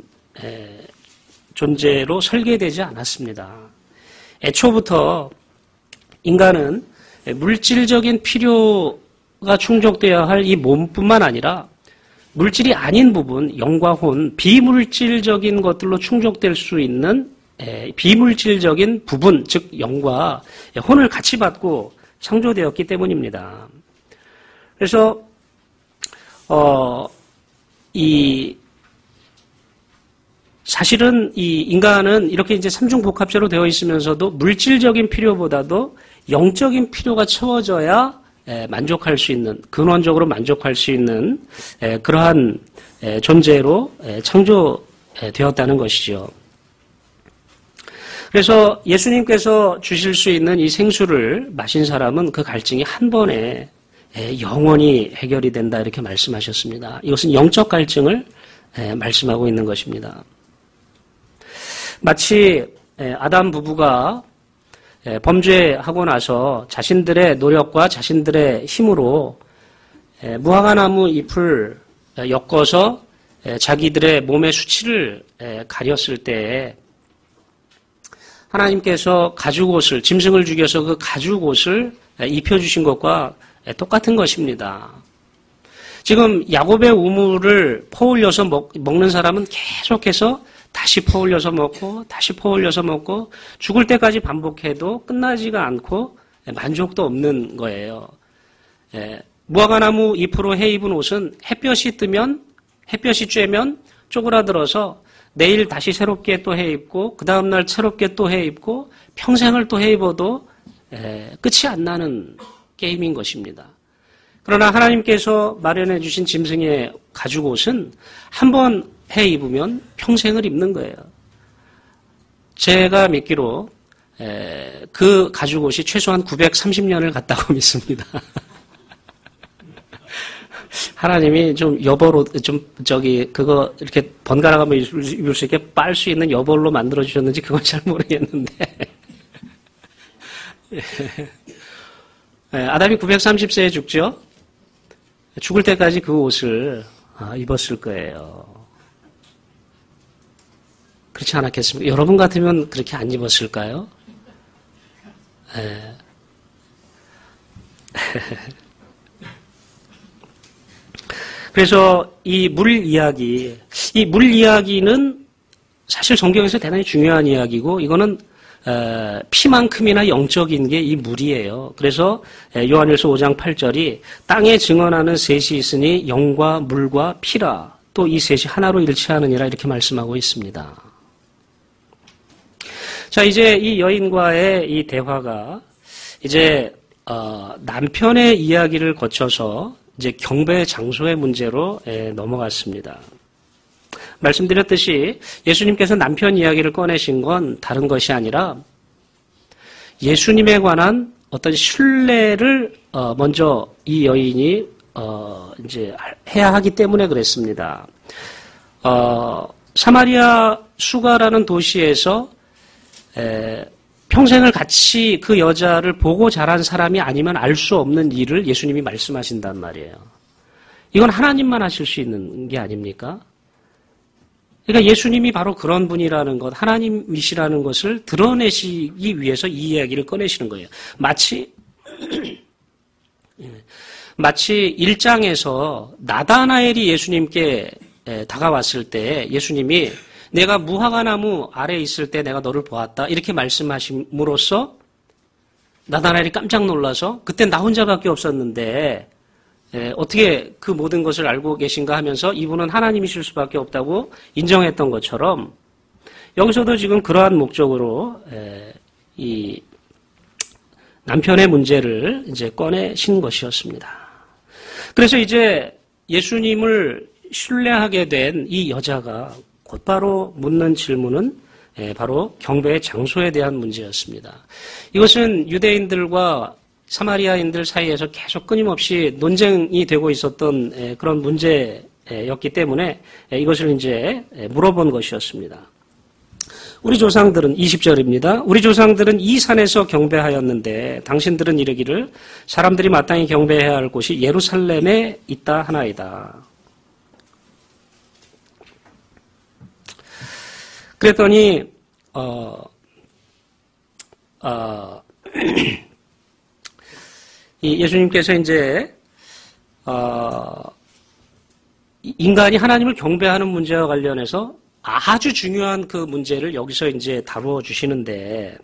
S1: 존재로 설계되지 않았습니다. 애초부터 인간은 물질적인 필요가 충족되어야 할 이 몸뿐만 아니라 물질이 아닌 부분, 영과 혼, 비물질적인 것들로 충족될 수 있는 비물질적인 부분, 즉 영과 혼을 같이 받고 창조되었기 때문입니다. 그래서 사실은 이 인간은 이렇게 이제 삼중복합체로 되어 있으면서도 물질적인 필요보다도 영적인 필요가 채워져야 만족할 수 있는, 근원적으로 만족할 수 있는 그러한 존재로 창조되었다는 것이죠. 그래서 예수님께서 주실 수 있는 이 생수를 마신 사람은 그 갈증이 한 번에 영원히 해결이 된다 이렇게 말씀하셨습니다. 이것은 영적 갈증을 말씀하고 있는 것입니다. 마치 아담 부부가 범죄하고 나서 자신들의 노력과 자신들의 힘으로 무화과나무 잎을 엮어서 자기들의 몸의 수치를 가렸을 때 하나님께서 가죽옷을, 짐승을 죽여서 그 가죽옷을 입혀주신 것과 똑같은 것입니다. 지금 야곱의 우물을 퍼올려서 먹는 사람은 계속해서 다시 퍼올려서 먹고 다시 퍼올려서 먹고 죽을 때까지 반복해도 끝나지가 않고 만족도 없는 거예요. 무화과나무 잎으로 해 입은 옷은 햇볕이 뜨면 햇볕이 쬐면 쪼그라들어서 내일 다시 새롭게 또 해 입고 그 다음날 새롭게 또 해 입고 평생을 또 해 입어도 끝이 안 나는 게임인 것입니다. 그러나 하나님께서 마련해 주신 짐승의 가죽옷은 한 번 해 입으면 평생을 입는 거예요. 제가 믿기로 그 가죽옷이 최소한 930년을 갔다고 믿습니다. 하나님이 좀 여벌옷, 그거 이렇게 번갈아 가면 입을 수 있게 빨 수 있는 여벌로 만들어 주셨는지 그건 잘 모르겠는데. 아담이 930세에 죽죠? 죽을 때까지 그 옷을 입었을 거예요. 그렇지 않았겠습니까? 여러분 같으면 그렇게 안 입었을까요? 그래서 이 물 이야기는 사실 성경에서 대단히 중요한 이야기고 이거는 피만큼이나 영적인 게 이 물이에요. 그래서 요한일서 5장 8절이 땅에 증언하는 셋이 있으니 영과 물과 피라. 또 이 셋이 하나로 일치하느니라 이렇게 말씀하고 있습니다. 자, 이제 이 여인과의 이 대화가 이제 남편의 이야기를 거쳐서 이제 경배 장소의 문제로 넘어갔습니다. 말씀드렸듯이 예수님께서 남편 이야기를 꺼내신 건 다른 것이 아니라 예수님에 관한 어떤 신뢰를 먼저 이 여인이 이제 해야 하기 때문에 그랬습니다. 사마리아 수가라는 도시에서 평생을 같이 그 여자를 보고 자란 사람이 아니면 알 수 없는 일을 예수님이 말씀하신단 말이에요. 이건 하나님만 하실 수 있는 게 아닙니까? 그러니까 예수님이 바로 그런 분이라는 것, 하나님이시라는 것을 드러내시기 위해서 이 이야기를 꺼내시는 거예요. 마치 1장에서 나다나엘이 예수님께 다가왔을 때 예수님이 내가 무화과나무 아래에 있을 때 내가 너를 보았다. 이렇게 말씀하심으로써 나다나엘이 깜짝 놀라서 그때 나 혼자밖에 없었는데 어떻게 그 모든 것을 알고 계신가 하면서 이분은 하나님이실 수밖에 없다고 인정했던 것처럼 여기서도 지금 그러한 목적으로 이 남편의 문제를 이제 꺼내신 것이었습니다. 그래서 이제 예수님을 신뢰하게 된 이 여자가 곧바로 묻는 질문은 바로 경배의 장소에 대한 문제였습니다. 이것은 유대인들과 사마리아인들 사이에서 계속 끊임없이 논쟁이 되고 있었던 그런 문제였기 때문에 이것을 이제 물어본 것이었습니다. 우리 조상들은 20절입니다. 우리 조상들은 이 산에서 경배하였는데 당신들은 이르기를 사람들이 마땅히 경배해야 할 곳이 예루살렘에 있다 하나이다. 그랬더니 이 예수님께서 이제 인간이 하나님을 경배하는 문제와 관련해서 아주 중요한 그 문제를 여기서 이제 다루어 주시는데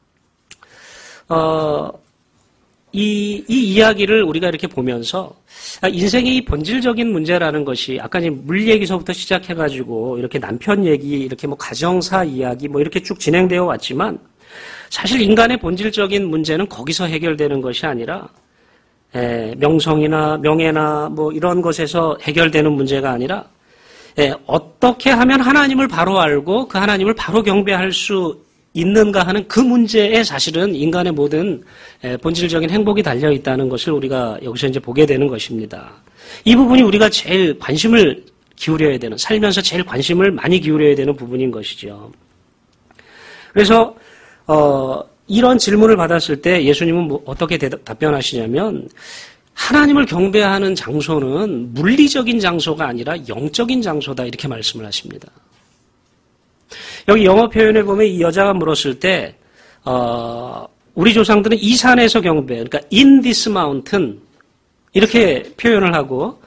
S1: 이 이야기를 우리가 이렇게 보면서 인생의 이 본질적인 문제라는 것이 아까 이제 물 얘기서부터 시작해가지고 이렇게 남편 얘기, 이렇게 뭐 가정사 이야기 뭐 이렇게 쭉 진행되어 왔지만 사실 인간의 본질적인 문제는 거기서 해결되는 것이 아니라 명성이나 명예나 뭐 이런 것에서 해결되는 문제가 아니라 어떻게 하면 하나님을 바로 알고 그 하나님을 바로 경배할 수 있는가 하는 그 문제에 사실은 인간의 모든 본질적인 행복이 달려 있다는 것을 우리가 여기서 이제 보게 되는 것입니다. 이 부분이 우리가 제일 관심을 기울여야 되는, 살면서 제일 관심을 많이 기울여야 되는 부분인 것이죠. 그래서 이런 질문을 받았을 때 예수님은 어떻게 답변하시냐면 하나님을 경배하는 장소는 물리적인 장소가 아니라 영적인 장소다 이렇게 말씀을 하십니다. 여기 영어 표현에 보면 이 여자가 물었을 때 우리 조상들은 이 산에서 경배, 그러니까 in this mountain 이렇게 표현을 하고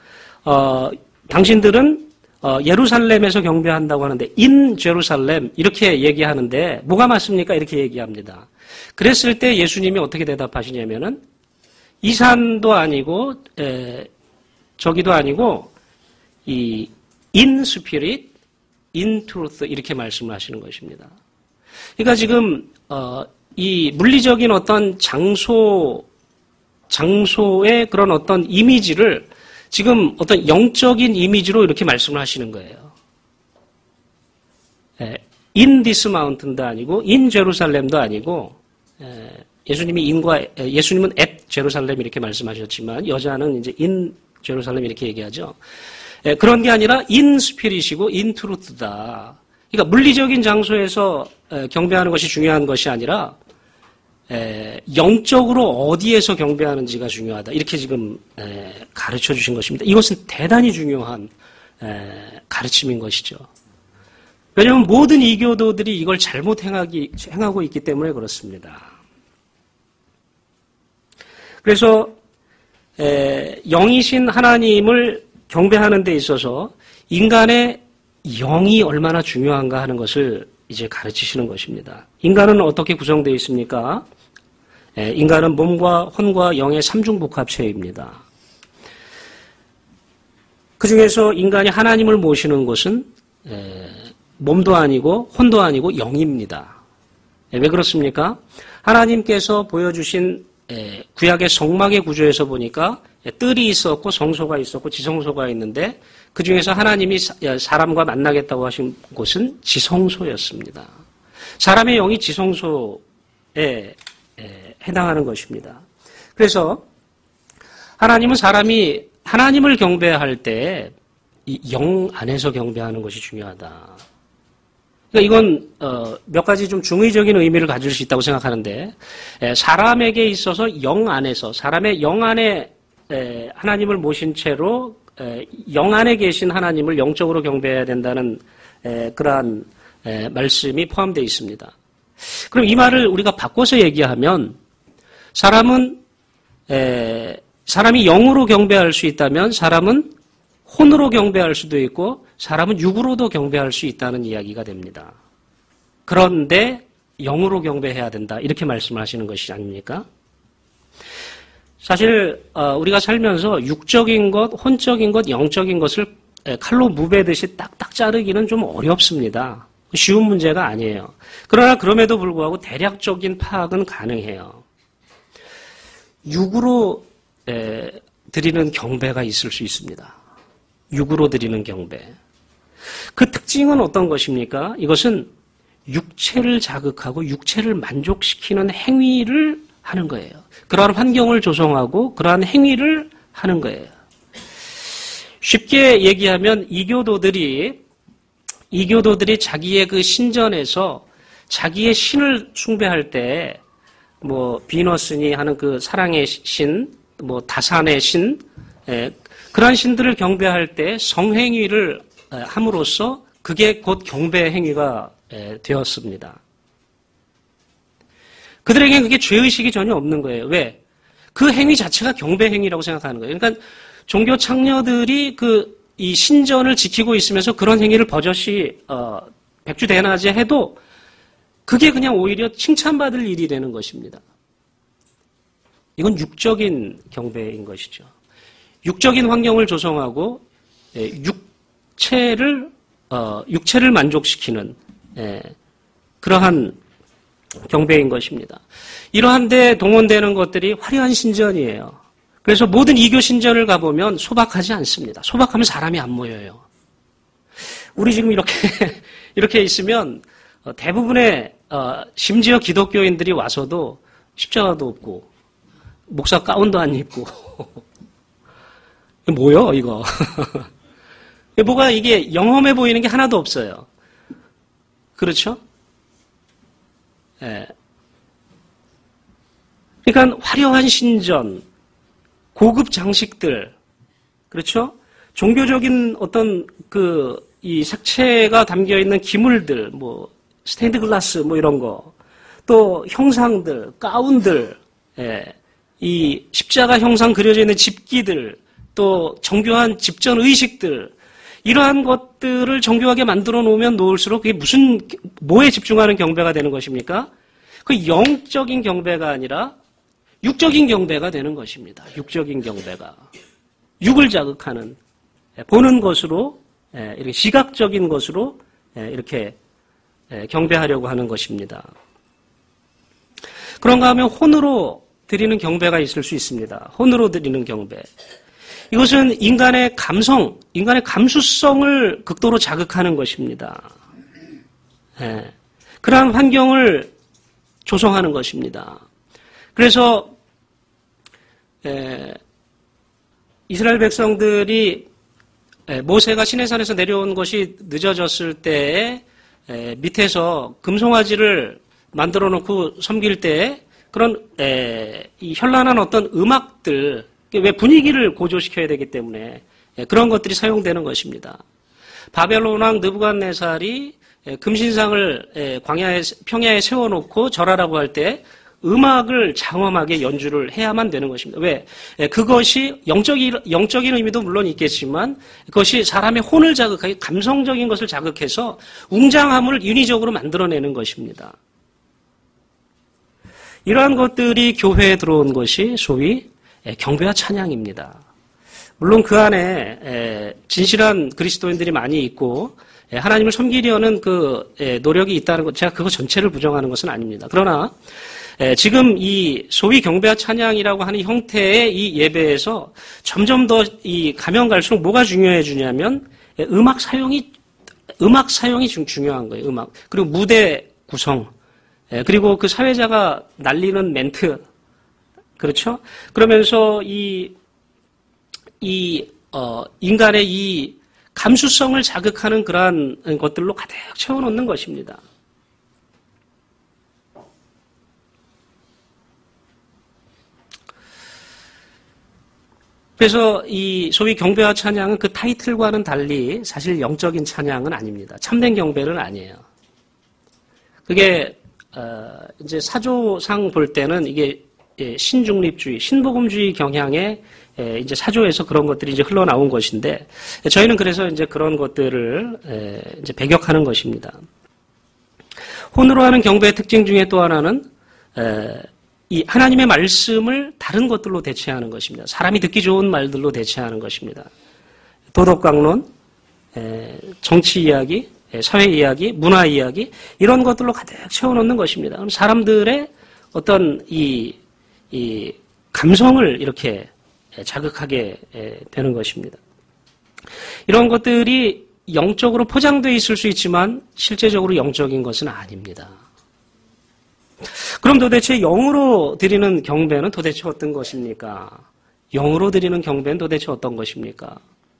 S1: 당신들은 예루살렘에서 경배한다고 하는데 in Jerusalem 이렇게 얘기하는데 뭐가 맞습니까? 이렇게 얘기합니다. 그랬을 때 예수님이 어떻게 대답하시냐면은 이 산도 아니고 저기도 아니고 이 in spirit, in truth 이렇게 말씀을 하시는 것입니다. 그러니까 지금 이 물리적인 어떤 장소를 장소의 그런 어떤 이미지를 지금 어떤 영적인 이미지로 이렇게 말씀을 하시는 거예요. In this mountain도 아니고 in Jerusalem도 아니고 예수님은 at Jerusalem 이렇게 말씀하셨지만 여자는 이제 in Jerusalem 이렇게 얘기하죠. 그런 게 아니라 in spirit이고 in truth다. 그러니까 물리적인 장소에서 경배하는 것이 중요한 것이 아니라 영적으로 어디에서 경배하는지가 중요하다. 이렇게 지금 가르쳐 주신 것입니다. 이것은 대단히 중요한 가르침인 것이죠. 왜냐하면 모든 이교도들이 이걸 잘못 행하고 있기 때문에 그렇습니다. 그래서 영이신 하나님을 경배하는 데 있어서 인간의 영이 얼마나 중요한가 하는 것을 이제 가르치시는 것입니다. 인간은 어떻게 구성되어 있습니까? 인간은 몸과 혼과 영의 삼중복합체입니다. 그 중에서 인간이 하나님을 모시는 것은 몸도 아니고 혼도 아니고 영입니다. 왜 그렇습니까? 하나님께서 보여주신 구약의 성막의 구조에서 보니까 뜰이 있었고 성소가 있었고 지성소가 있는데 그 중에서 하나님이 사람과 만나겠다고 하신 곳은 지성소였습니다. 사람의 영이 지성소에 해당하는 것입니다. 그래서 하나님은 사람이 하나님을 경배할 때 이 영 안에서 경배하는 것이 중요하다. 그러니까 이건 몇 가지 좀 중의적인 의미를 가질 수 있다고 생각하는데 사람에게 있어서 영 안에서 사람의 영 안에 하나님을 모신 채로 영 안에 계신 하나님을 영적으로 경배해야 된다는 그러한 말씀이 포함되어 있습니다. 그럼 이 말을 우리가 바꿔서 얘기하면 사람이 영으로 경배할 수 있다면 사람은 혼으로 경배할 수도 있고 사람은 육으로도 경배할 수 있다는 이야기가 됩니다. 그런데 영으로 경배해야 된다. 이렇게 말씀을 하시는 것이 아닙니까? 사실 우리가 살면서 육적인 것, 혼적인 것, 영적인 것을 칼로 무베듯이 딱딱 자르기는 좀 어렵습니다. 쉬운 문제가 아니에요. 그러나 그럼에도 불구하고 대략적인 파악은 가능해요. 육으로 드리는 경배가 있을 수 있습니다. 육으로 드리는 경배. 그 특징은 어떤 것입니까? 이것은 육체를 자극하고 육체를 만족시키는 행위를 하는 거예요. 그러한 환경을 조성하고 그러한 행위를 하는 거예요. 쉽게 얘기하면 이교도들이 자기의 그 신전에서 자기의 신을 숭배할 때 비너스니 하는 그 사랑의 신, 다산의 신, 그러한 신들을 경배할 때 성행위를 함으로써 그게 곧 경배 행위가 되었습니다. 그들에게는 그게 죄의식이 전혀 없는 거예요. 왜? 그 행위 자체가 경배 행위라고 생각하는 거예요. 그러니까 종교 창녀들이 이 신전을 지키고 있으면서 그런 행위를 버젓이 백주대낮에 해도 그게 그냥 오히려 칭찬받을 일이 되는 것입니다. 이건 육적인 경배인 것이죠. 육적인 환경을 조성하고 육체를 만족시키는 그러한 경배인 것입니다. 이러한 데 동원되는 것들이 화려한 신전이에요. 그래서 모든 이교 신전을 가보면 소박하지 않습니다. 소박하면 사람이 안 모여요. 우리 지금 이렇게 있으면 대부분의 심지어 기독교인들이 와서도 십자가도 없고 목사 가운도 안 입고 뭐요 이거? 뭐가 이게 영험해 보이는 게 하나도 없어요. 그렇죠? 예. 그러니까 화려한 신전, 고급 장식들, 그렇죠? 종교적인 어떤 이 색채가 담겨 있는 기물들, 스테인드 글라스 이런 거, 또 형상들, 가운들, 이 십자가 형상 그려져 있는 집기들, 또 정교한 집전 의식들, 이러한 것들을 정교하게 만들어 놓으면 놓을수록 그게 뭐에 집중하는 경배가 되는 것입니까? 그 영적인 경배가 아니라 육적인 경배가 되는 것입니다. 육적인 경배가. 육을 자극하는, 보는 것으로, 이렇게 시각적인 것으로, 이렇게 경배하려고 하는 것입니다. 그런가 하면 혼으로 드리는 경배가 있을 수 있습니다. 혼으로 드리는 경배. 이것은 인간의 감성, 인간의 감수성을 극도로 자극하는 것입니다. 예. 그러한 환경을 조성하는 것입니다. 그래서 이스라엘 백성들이 모세가 시내산에서 내려온 것이 늦어졌을 때에 밑에서 금송아지를 만들어 놓고 섬길 때 그런 이 현란한 어떤 음악들, 왜 분위기를 고조시켜야 되기 때문에 그런 것들이 사용되는 것입니다. 바벨론 왕 느부갓네살이 금신상을 평야에 세워놓고 절하라고 할 때 음악을 장엄하게 연주를 해야만 되는 것입니다. 왜? 그것이 영적인 의미도 물론 있겠지만 그것이 사람의 혼을 자극하게 감성적인 것을 자극해서 웅장함을 인위적으로 만들어내는 것입니다. 이러한 것들이 교회에 들어온 것이 소위 경배와 찬양입니다. 물론 그 안에 진실한 그리스도인들이 많이 있고 하나님을 섬기려는 그 노력이 있다는 것, 제가 그거 전체를 부정하는 것은 아닙니다. 그러나 지금 이 소위 경배와 찬양이라고 하는 형태의 이 예배에서 점점 더 이 가면 갈수록 뭐가 중요해지냐면 음악 사용이 중요한 거예요. 음악. 그리고 무대 구성. 그리고 그 사회자가 날리는 멘트. 그렇죠? 그러면서 인간의 이 감수성을 자극하는 그러한 것들로 가득 채워놓는 것입니다. 그래서 이 소위 경배와 찬양은 그 타이틀과는 달리 사실 영적인 찬양은 아닙니다. 참된 경배는 아니에요. 그게 이제 사조상 볼 때는 이게 신중립주의, 신복음주의 경향의 이제 사조에서 그런 것들이 이제 흘러나온 것인데 저희는 그래서 이제 그런 것들을 이제 배격하는 것입니다. 혼으로 하는 경배의 특징 중에 또 하나는 이 하나님의 말씀을 다른 것들로 대체하는 것입니다. 사람이 듣기 좋은 말들로 대체하는 것입니다. 도덕강론, 정치 이야기, 사회 이야기, 문화 이야기 이런 것들로 가득 채워놓는 것입니다. 그럼 사람들의 어떤 이 감성을 이렇게 자극하게 되는 것입니다. 이런 것들이 영적으로 포장되어 있을 수 있지만 실제적으로 영적인 것은 아닙니다. 그럼 도대체 영으로 드리는 경배는 도대체 어떤 것입니까? 영으로 드리는 경배는 도대체 어떤 것입니까?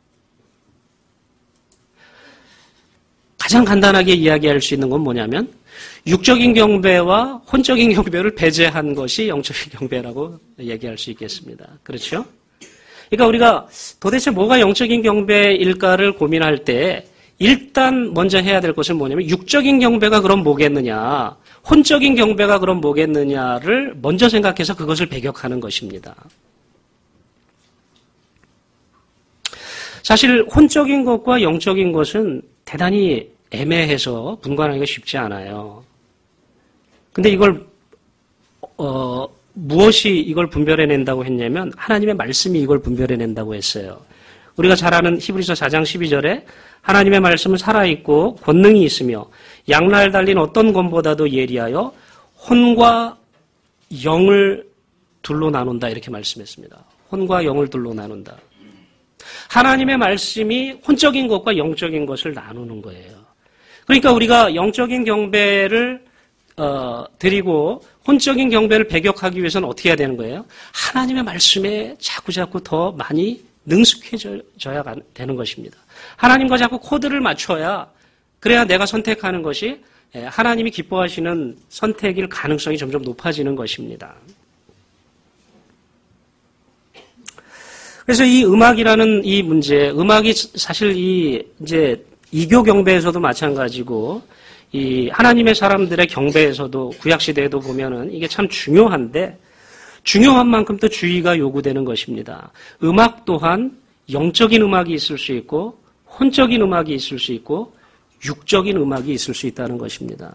S1: 가장 간단하게 이야기할 수 있는 건 뭐냐면 육적인 경배와 혼적인 경배를 배제한 것이 영적인 경배라고 얘기할 수 있겠습니다. 그렇죠? 그러니까 우리가 도대체 뭐가 영적인 경배일까를 고민할 때 일단 먼저 해야 될 것은 뭐냐면 육적인 경배가 그럼 뭐겠느냐, 혼적인 경배가 그럼 뭐겠느냐를 먼저 생각해서 그것을 배격하는 것입니다. 사실 혼적인 것과 영적인 것은 대단히 애매해서 분간하기가 쉽지 않아요. 근데 이걸 무엇이 이걸 분별해낸다고 했냐면 하나님의 말씀이 이걸 분별해낸다고 했어요. 우리가 잘 아는 히브리서 4장 12절에 하나님의 말씀은 살아있고 권능이 있으며 양날 달린 어떤 검보다도 예리하여 혼과 영을 둘로 나눈다 이렇게 말씀했습니다. 혼과 영을 둘로 나눈다. 하나님의 말씀이 혼적인 것과 영적인 것을 나누는 거예요. 그러니까 우리가 영적인 경배를 드리고 혼적인 경배를 배격하기 위해서는 어떻게 해야 되는 거예요? 하나님의 말씀에 자꾸자꾸 더 많이 능숙해져야 되는 것입니다. 하나님과 자꾸 코드를 맞춰야 그래야 내가 선택하는 것이 하나님이 기뻐하시는 선택일 가능성이 점점 높아지는 것입니다. 그래서 이 음악이라는 이 문제, 음악이 사실 이제 이교 경배에서도 마찬가지고 이 하나님의 사람들의 경배에서도 구약 시대에도 보면은 이게 참 중요한데 중요한 만큼 또 주의가 요구되는 것입니다. 음악 또한 영적인 음악이 있을 수 있고 혼적인 음악이 있을 수 있고 육적인 음악이 있을 수 있다는 것입니다.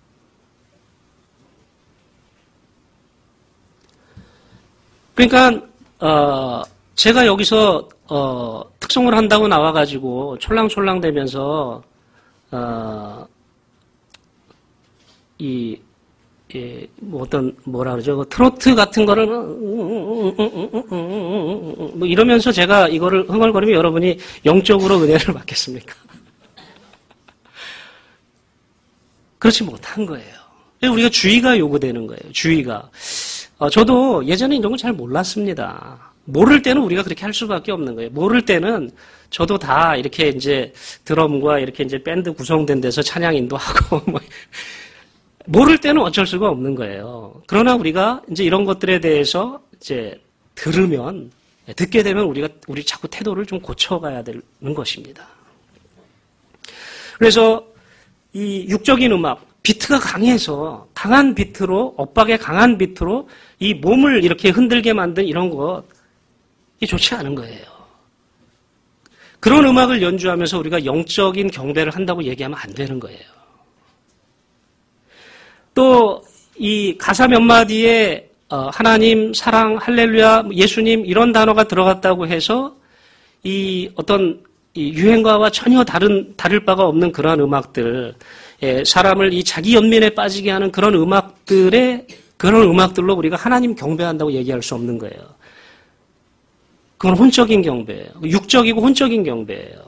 S1: 그러니까 제가 여기서 특송을 한다고 나와가지고 촐랑촐랑대면서 이 뭐 뭐라 그러죠? 트로트 같은 거를, 뭐 이러면서 제가 이거를 흥얼거리면 여러분이 영적으로 은혜를 받겠습니까? 그렇지 못한 거예요. 우리가 주의가 요구되는 거예요. 주의가. 저도 예전에 이런 거 잘 몰랐습니다. 모를 때는 우리가 그렇게 할 수밖에 없는 거예요. 모를 때는 저도 다 이렇게 이제 드럼과 이렇게 이제 밴드 구성된 데서 찬양 인도하고 뭐 모를 때는 어쩔 수가 없는 거예요. 그러나 우리가 이제 이런 것들에 대해서 이제 듣게 되면 우리 자꾸 태도를 좀 고쳐가야 되는 것입니다. 그래서 이 육적인 음악, 비트가 강해서 강한 비트로, 엇박의 강한 비트로 이 몸을 이렇게 흔들게 만든 이런 것, 이게 좋지 않은 거예요. 그런 음악을 연주하면서 우리가 영적인 경배를 한다고 얘기하면 안 되는 거예요. 또 이 가사 몇 마디에 하나님, 사랑, 할렐루야, 예수님 이런 단어가 들어갔다고 해서 이 어떤 이 유행가와 전혀 다를 바가 없는 그러한 음악들, 사람을 이 자기 연민에 빠지게 하는 그런 음악들로 우리가 하나님 경배한다고 얘기할 수 없는 거예요. 그건 혼적인 경배예요. 육적이고 혼적인 경배예요.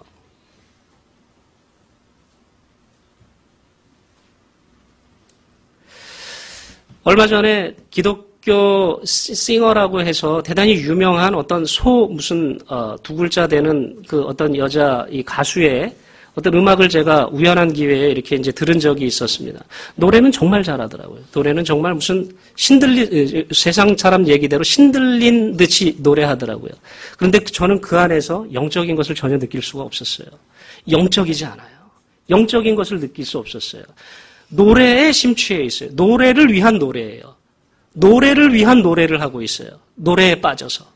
S1: 얼마 전에 기독교 싱어라고 해서 대단히 유명한 어떤 두 글자 되는 그 어떤 여자 이 가수의 어떤 음악을 제가 우연한 기회에 이렇게 이제 들은 적이 있었습니다. 노래는 정말 잘하더라고요. 노래는 정말 무슨 세상 사람 얘기대로 신들린 듯이 노래하더라고요. 그런데 저는 그 안에서 영적인 것을 전혀 느낄 수가 없었어요. 영적이지 않아요. 영적인 것을 느낄 수 없었어요. 노래에 심취해 있어요. 노래를 위한 노래예요. 노래를 위한 노래를 하고 있어요. 노래에 빠져서.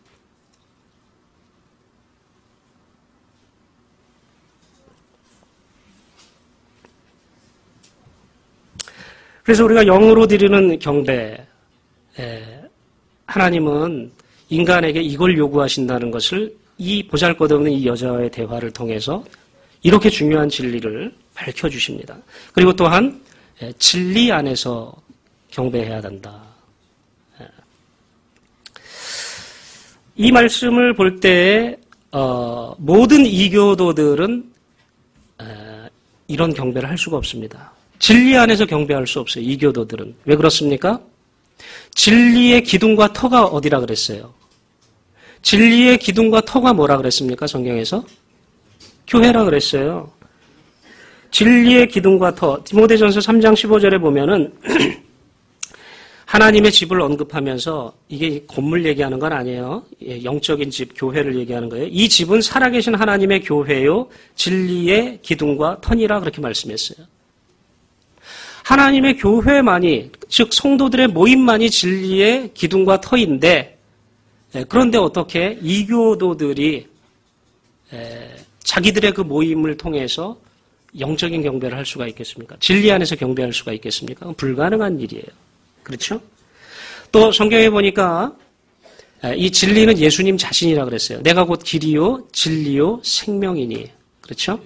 S1: 그래서 우리가 영으로 드리는 경배, 하나님은 인간에게 이걸 요구하신다는 것을 이 보잘것없는 이 여자와의 대화를 통해서 이렇게 중요한 진리를 밝혀주십니다. 그리고 또한 진리 안에서 경배해야 된다. 이 말씀을 볼 때 모든 이교도들은 이런 경배를 할 수가 없습니다. 진리 안에서 경배할 수 없어요. 이교도들은. 왜 그렇습니까? 진리의 기둥과 터가 어디라 그랬어요? 진리의 기둥과 터가 뭐라 그랬습니까? 성경에서? 교회라 그랬어요. 진리의 기둥과 터. 디모데전서 3장 15절에 보면은 하나님의 집을 언급하면서 이게 건물 얘기하는 건 아니에요. 영적인 집, 교회를 얘기하는 거예요. 이 집은 살아계신 하나님의 교회요. 진리의 기둥과 터니라 그렇게 말씀했어요. 하나님의 교회만이, 즉 성도들의 모임만이 진리의 기둥과 터인데, 그런데 어떻게 이교도들이 자기들의 그 모임을 통해서 영적인 경배를 할 수가 있겠습니까? 진리 안에서 경배할 수가 있겠습니까? 불가능한 일이에요. 그렇죠? 또 성경에 보니까 이 진리는 예수님 자신이라 그랬어요. 내가 곧 길이요, 진리요, 생명이니. 그렇죠?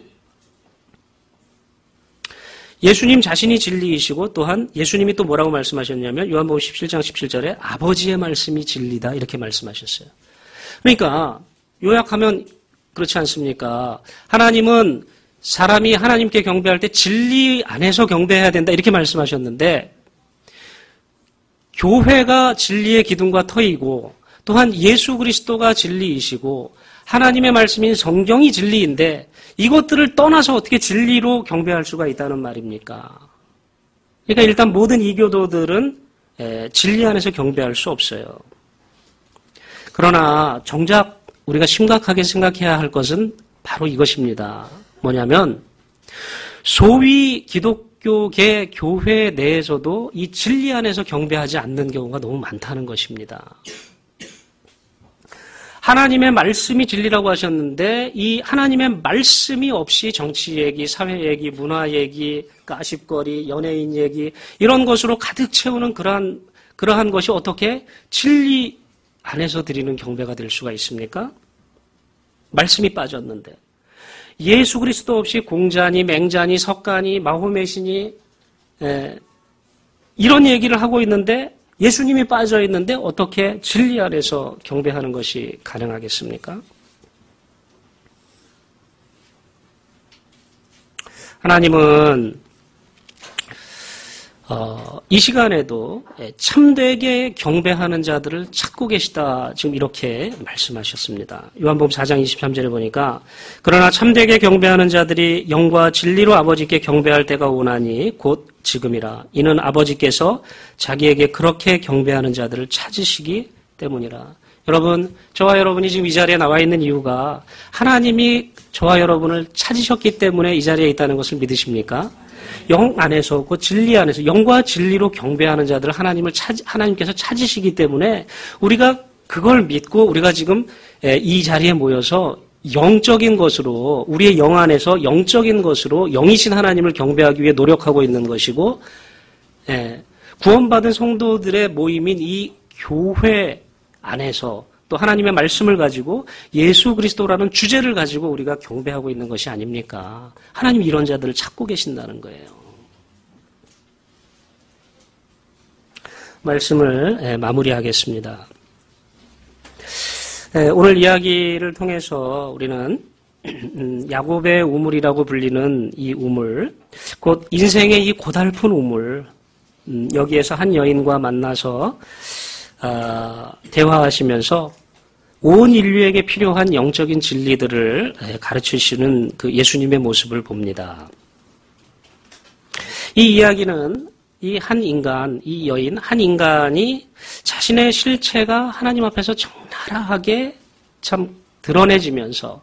S1: 예수님 자신이 진리이시고 또한 예수님이 또 뭐라고 말씀하셨냐면 요한복음 17장 17절에 아버지의 말씀이 진리다 이렇게 말씀하셨어요. 그러니까 요약하면 그렇지 않습니까? 하나님은 사람이 하나님께 경배할 때 진리 안에서 경배해야 된다 이렇게 말씀하셨는데 교회가 진리의 기둥과 터이고 또한 예수 그리스도가 진리이시고 하나님의 말씀인 성경이 진리인데 이것들을 떠나서 어떻게 진리로 경배할 수가 있다는 말입니까? 그러니까 일단 모든 이교도들은 진리 안에서 경배할 수 없어요. 그러나 정작 우리가 심각하게 생각해야 할 것은 바로 이것입니다. 뭐냐면 소위 기독교계 교회 내에서도 이 진리 안에서 경배하지 않는 경우가 너무 많다는 것입니다. 하나님의 말씀이 진리라고 하셨는데 이 하나님의 말씀이 없이 정치 얘기, 사회 얘기, 문화 얘기, 가십거리, 연예인 얘기 이런 것으로 가득 채우는 그러한 것이 어떻게 진리 안에서 드리는 경배가 될 수가 있습니까? 말씀이 빠졌는데 예수 그리스도 없이 공자니 맹자니 석가니 마호메시니 이런 얘기를 하고 있는데 예수님이 빠져 있는데 어떻게 진리 안에서 경배하는 것이 가능하겠습니까? 하나님은 이 시간에도 참되게 경배하는 자들을 찾고 계시다. 지금 이렇게 말씀하셨습니다. 요한복음 4장 23절에 보니까 그러나 참되게 경배하는 자들이 영과 진리로 아버지께 경배할 때가 오나니 곧 지금이라. 이는 아버지께서 자기에게 그렇게 경배하는 자들을 찾으시기 때문이라. 여러분, 저와 여러분이 지금 이 자리에 나와 있는 이유가 하나님이 저와 여러분을 찾으셨기 때문에 이 자리에 있다는 것을 믿으십니까? 영 안에서, 그 진리 안에서, 영과 진리로 경배하는 자들을 하나님께서 찾으시기 때문에 우리가 그걸 믿고 우리가 지금 이 자리에 모여서 영적인 것으로, 우리의 영 안에서 영적인 것으로 영이신 하나님을 경배하기 위해 노력하고 있는 것이고, 구원받은 성도들의 모임인 이 교회 안에서 또 하나님의 말씀을 가지고 예수 그리스도라는 주제를 가지고 우리가 경배하고 있는 것이 아닙니까? 하나님이 이런 자들을 찾고 계신다는 거예요. 말씀을 마무리하겠습니다. 오늘 이야기를 통해서 우리는 야곱의 우물이라고 불리는 이 우물, 곧 인생의 이 고달픈 우물, 여기에서 한 여인과 만나서 대화하시면서 온 인류에게 필요한 영적인 진리들을 가르치시는 그 예수님의 모습을 봅니다. 이 이야기는 이 한 인간, 이 여인, 한 인간이 자신의 실체가 하나님 앞에서 적나라하게 참 드러내지면서,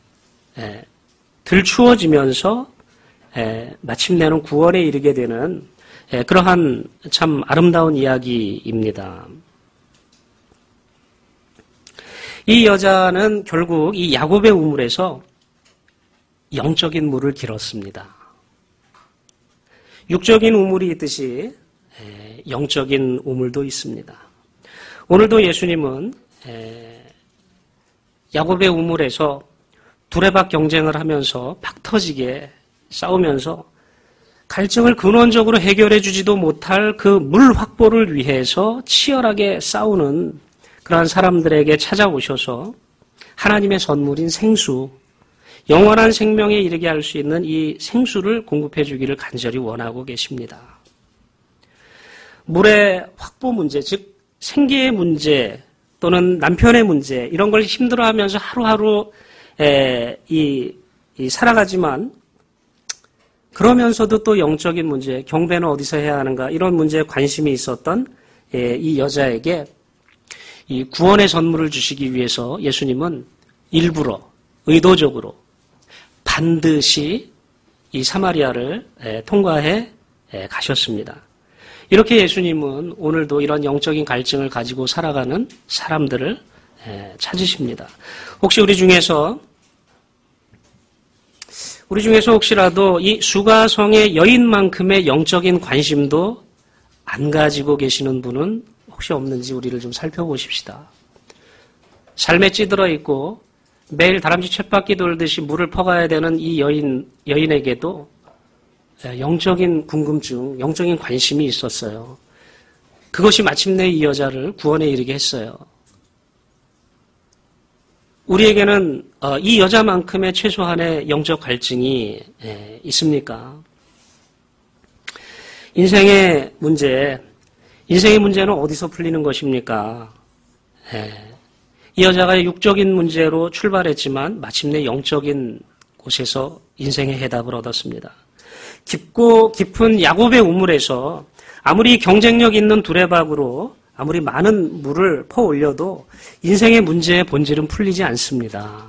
S1: 들추어지면서, 마침내는 구원에 이르게 되는 그러한 참 아름다운 이야기입니다. 이 여자는 결국 이 야곱의 우물에서 영적인 물을 길었습니다. 육적인 우물이 있듯이 영적인 우물도 있습니다. 오늘도 예수님은 야곱의 우물에서 두레박 경쟁을 하면서 박 터지게 싸우면서 갈증을 근원적으로 해결해 주지도 못할 그 물 확보를 위해서 치열하게 싸우는 그러한 사람들에게 찾아오셔서 하나님의 선물인 생수, 영원한 생명에 이르게 할 수 있는 이 생수를 공급해 주기를 간절히 원하고 계십니다. 물의 확보 문제, 즉 생계의 문제 또는 남편의 문제 이런 걸 힘들어하면서 하루하루 살아가지만 그러면서도 또 영적인 문제, 경배는 어디서 해야 하는가 이런 문제에 관심이 있었던 이 여자에게 이 구원의 선물을 주시기 위해서 예수님은 일부러 의도적으로 반드시 이 사마리아를 통과해 가셨습니다. 이렇게 예수님은 오늘도 이런 영적인 갈증을 가지고 살아가는 사람들을 찾으십니다. 혹시 우리 중에서 혹시라도 이 수가성의 여인만큼의 영적인 관심도 안 가지고 계시는 분은 혹시 없는지 우리를 좀 살펴보십시다. 삶에 찌들어 있고 매일 다람쥐 쳇바퀴 돌듯이 물을 퍼가야 되는 이 여인에게도 영적인 궁금증, 영적인 관심이 있었어요. 그것이 마침내 이 여자를 구원에 이르게 했어요. 우리에게는 이 여자만큼의 최소한의 영적 갈증이 있습니까? 인생의 문제는 어디서 풀리는 것입니까? 이 여자가 육적인 문제로 출발했지만 마침내 영적인 곳에서 인생의 해답을 얻었습니다. 깊고 깊은 야곱의 우물에서 아무리 경쟁력 있는 두레박으로 아무리 많은 물을 퍼올려도 인생의 문제의 본질은 풀리지 않습니다.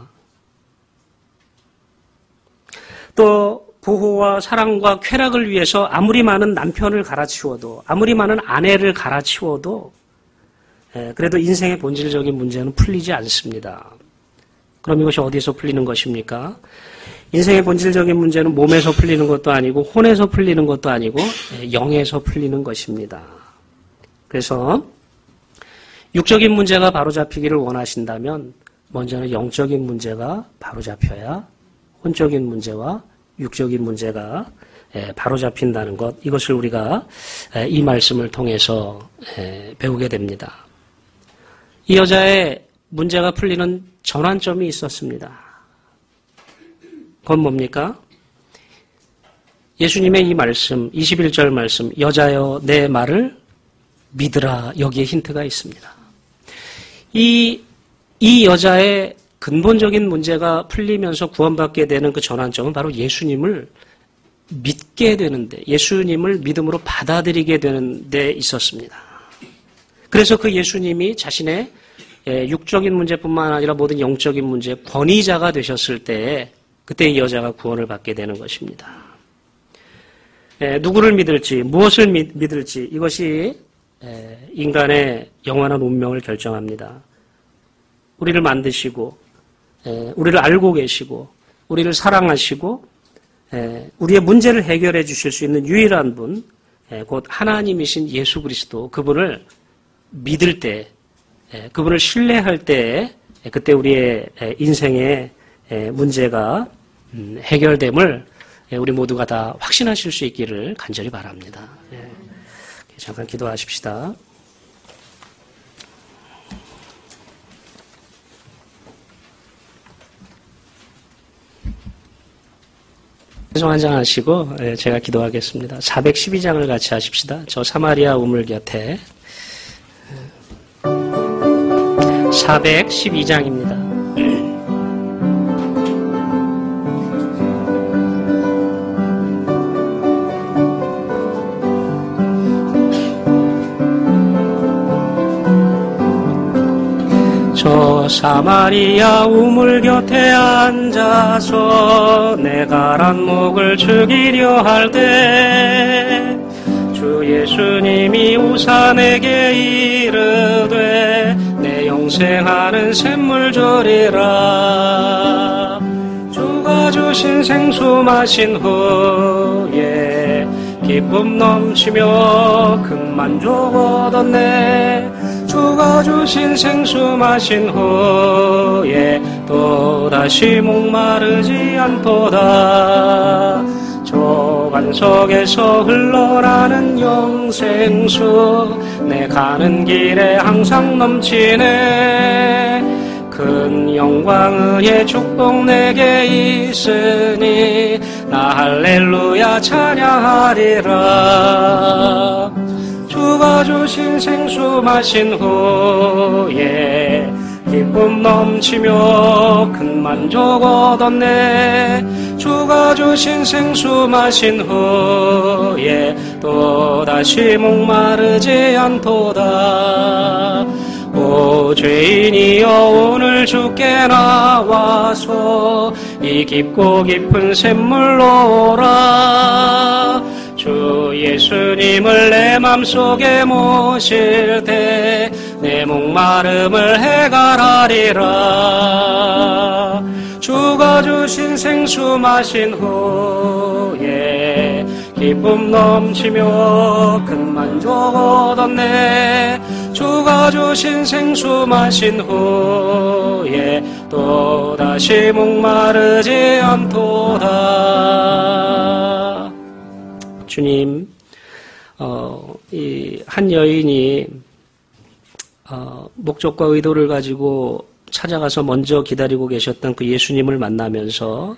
S1: 또 보호와 사랑과 쾌락을 위해서 아무리 많은 남편을 갈아치워도 아무리 많은 아내를 갈아치워도 그래도 인생의 본질적인 문제는 풀리지 않습니다. 그럼 이것이 어디서 풀리는 것입니까? 인생의 본질적인 문제는 몸에서 풀리는 것도 아니고 혼에서 풀리는 것도 아니고 영에서 풀리는 것입니다. 그래서 육적인 문제가 바로잡히기를 원하신다면 먼저는 영적인 문제가 바로잡혀야 혼적인 문제와 육적인 문제가 바로잡힌다는 것, 이것을 우리가 이 말씀을 통해서 배우게 됩니다. 이 여자의 문제가 풀리는 전환점이 있었습니다. 그건 뭡니까? 예수님의 이 말씀, 21절 말씀, 여자여 내 말을 믿으라, 여기에 힌트가 있습니다. 이 여자의 근본적인 문제가 풀리면서 구원받게 되는 그 전환점은 바로 예수님을 믿게 되는데, 예수님을 믿음으로 받아들이게 되는 데 있었습니다. 그래서 그 예수님이 자신의 육적인 문제뿐만 아니라 모든 영적인 문제, 권위자가 되셨을 때, 그때 이 여자가 구원을 받게 되는 것입니다. 누구를 믿을지, 무엇을 믿을지, 이것이 인간의 영원한 운명을 결정합니다. 우리를 만드시고, 우리를 알고 계시고, 우리를 사랑하시고, 우리의 문제를 해결해 주실 수 있는 유일한 분, 곧 하나님이신 예수 그리스도, 그분을 믿을 때, 그분을 신뢰할 때, 그때 우리의 인생의 문제가 해결됨을 우리 모두가 다 확신하실 수 있기를 간절히 바랍니다. 잠깐 기도하십시다. 회송 한장 하시고 제가 기도하겠습니다. 412장을 같이 하십시다. 저 사마리아 우물 곁에 412장입니다. 저 사마리아 우물 곁에 앉아서 내 가란 목을 죽이려 할 때 주 예수님이 우사 내게 이르되 내 영생하는 샘물 주리라. 주가 주신 생수 마신 후에 기쁨 넘치며 큰 만족 얻었네. 주가 주신 생수 마신 후에 또다시 목마르지 않도다. 좁은 속에서 흘러나는 영생수 내 가는 길에 항상 넘치네. 큰 영광의 축복 내게 있으니 나 할렐루야 찬양하리라. 주가 주신 생수 마신 후에 기쁨 넘치며 큰 만족 얻었네. 주가 주신 생수 마신 후에 또다시 목마르지 않도다. 오 죄인이여 오늘 주께 나와서 이 깊고 깊은 샘물로 오라. 주 예수님을 내 맘속에 모실 때 내 목마름을 해결하리라. 주가 주신 생수 마신 후에 기쁨 넘치며 큰 만족 얻었네. 주가 주신 생수 마신 후에 또다시 목마르지 않도다. 주님, 이 한 여인이 목적과 의도를 가지고 찾아가서 먼저 기다리고 계셨던 그 예수님을 만나면서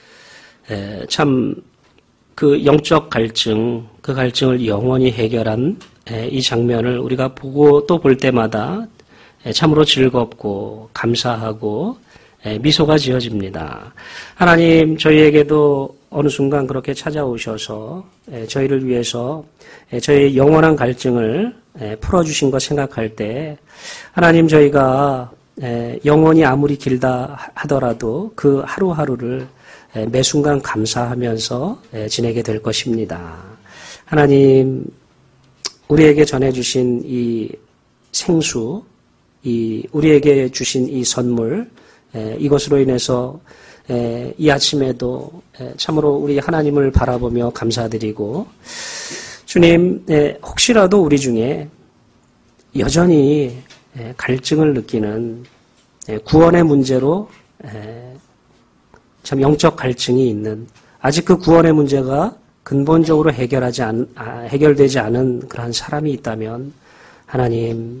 S1: 참 그 영적 갈증, 그 갈증을 영원히 해결한 이 장면을 우리가 보고 또 볼 때마다 참으로 즐겁고 감사하고 미소가 지어집니다. 하나님, 저희에게도 어느 순간 그렇게 찾아오셔서 저희를 위해서 저희의 영원한 갈증을 풀어주신 것 생각할 때 하나님, 저희가 영원히 아무리 길다 하더라도 그 하루하루를 매 순간 감사하면서 지내게 될 것입니다. 하나님, 우리에게 전해주신 이 생수, 우리에게 주신 이 선물, 이것으로 인해서 이 아침에도 참으로 우리 하나님을 바라보며 감사드리고, 주님, 혹시라도 우리 중에 여전히 갈증을 느끼는 구원의 문제로 참 영적 갈증이 있는, 아직 그 구원의 문제가 근본적으로 해결되지 않은 그러한 사람이 있다면 하나님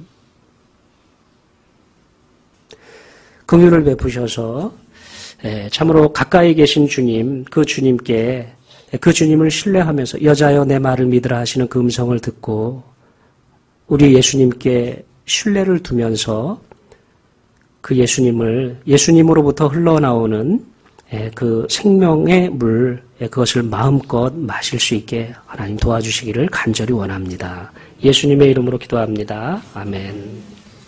S1: 긍휼을 베푸셔서 참으로 가까이 계신 주님, 그 주님께 그 주님을 신뢰하면서 여자여 내 말을 믿으라 하시는 그 음성을 듣고 우리 예수님께 신뢰를 두면서 그 예수님으로부터 흘러나오는 그 생명의 물, 그것을 마음껏 마실 수 있게 하나님 도와주시기를 간절히 원합니다. 예수님의 이름으로 기도합니다. 아멘.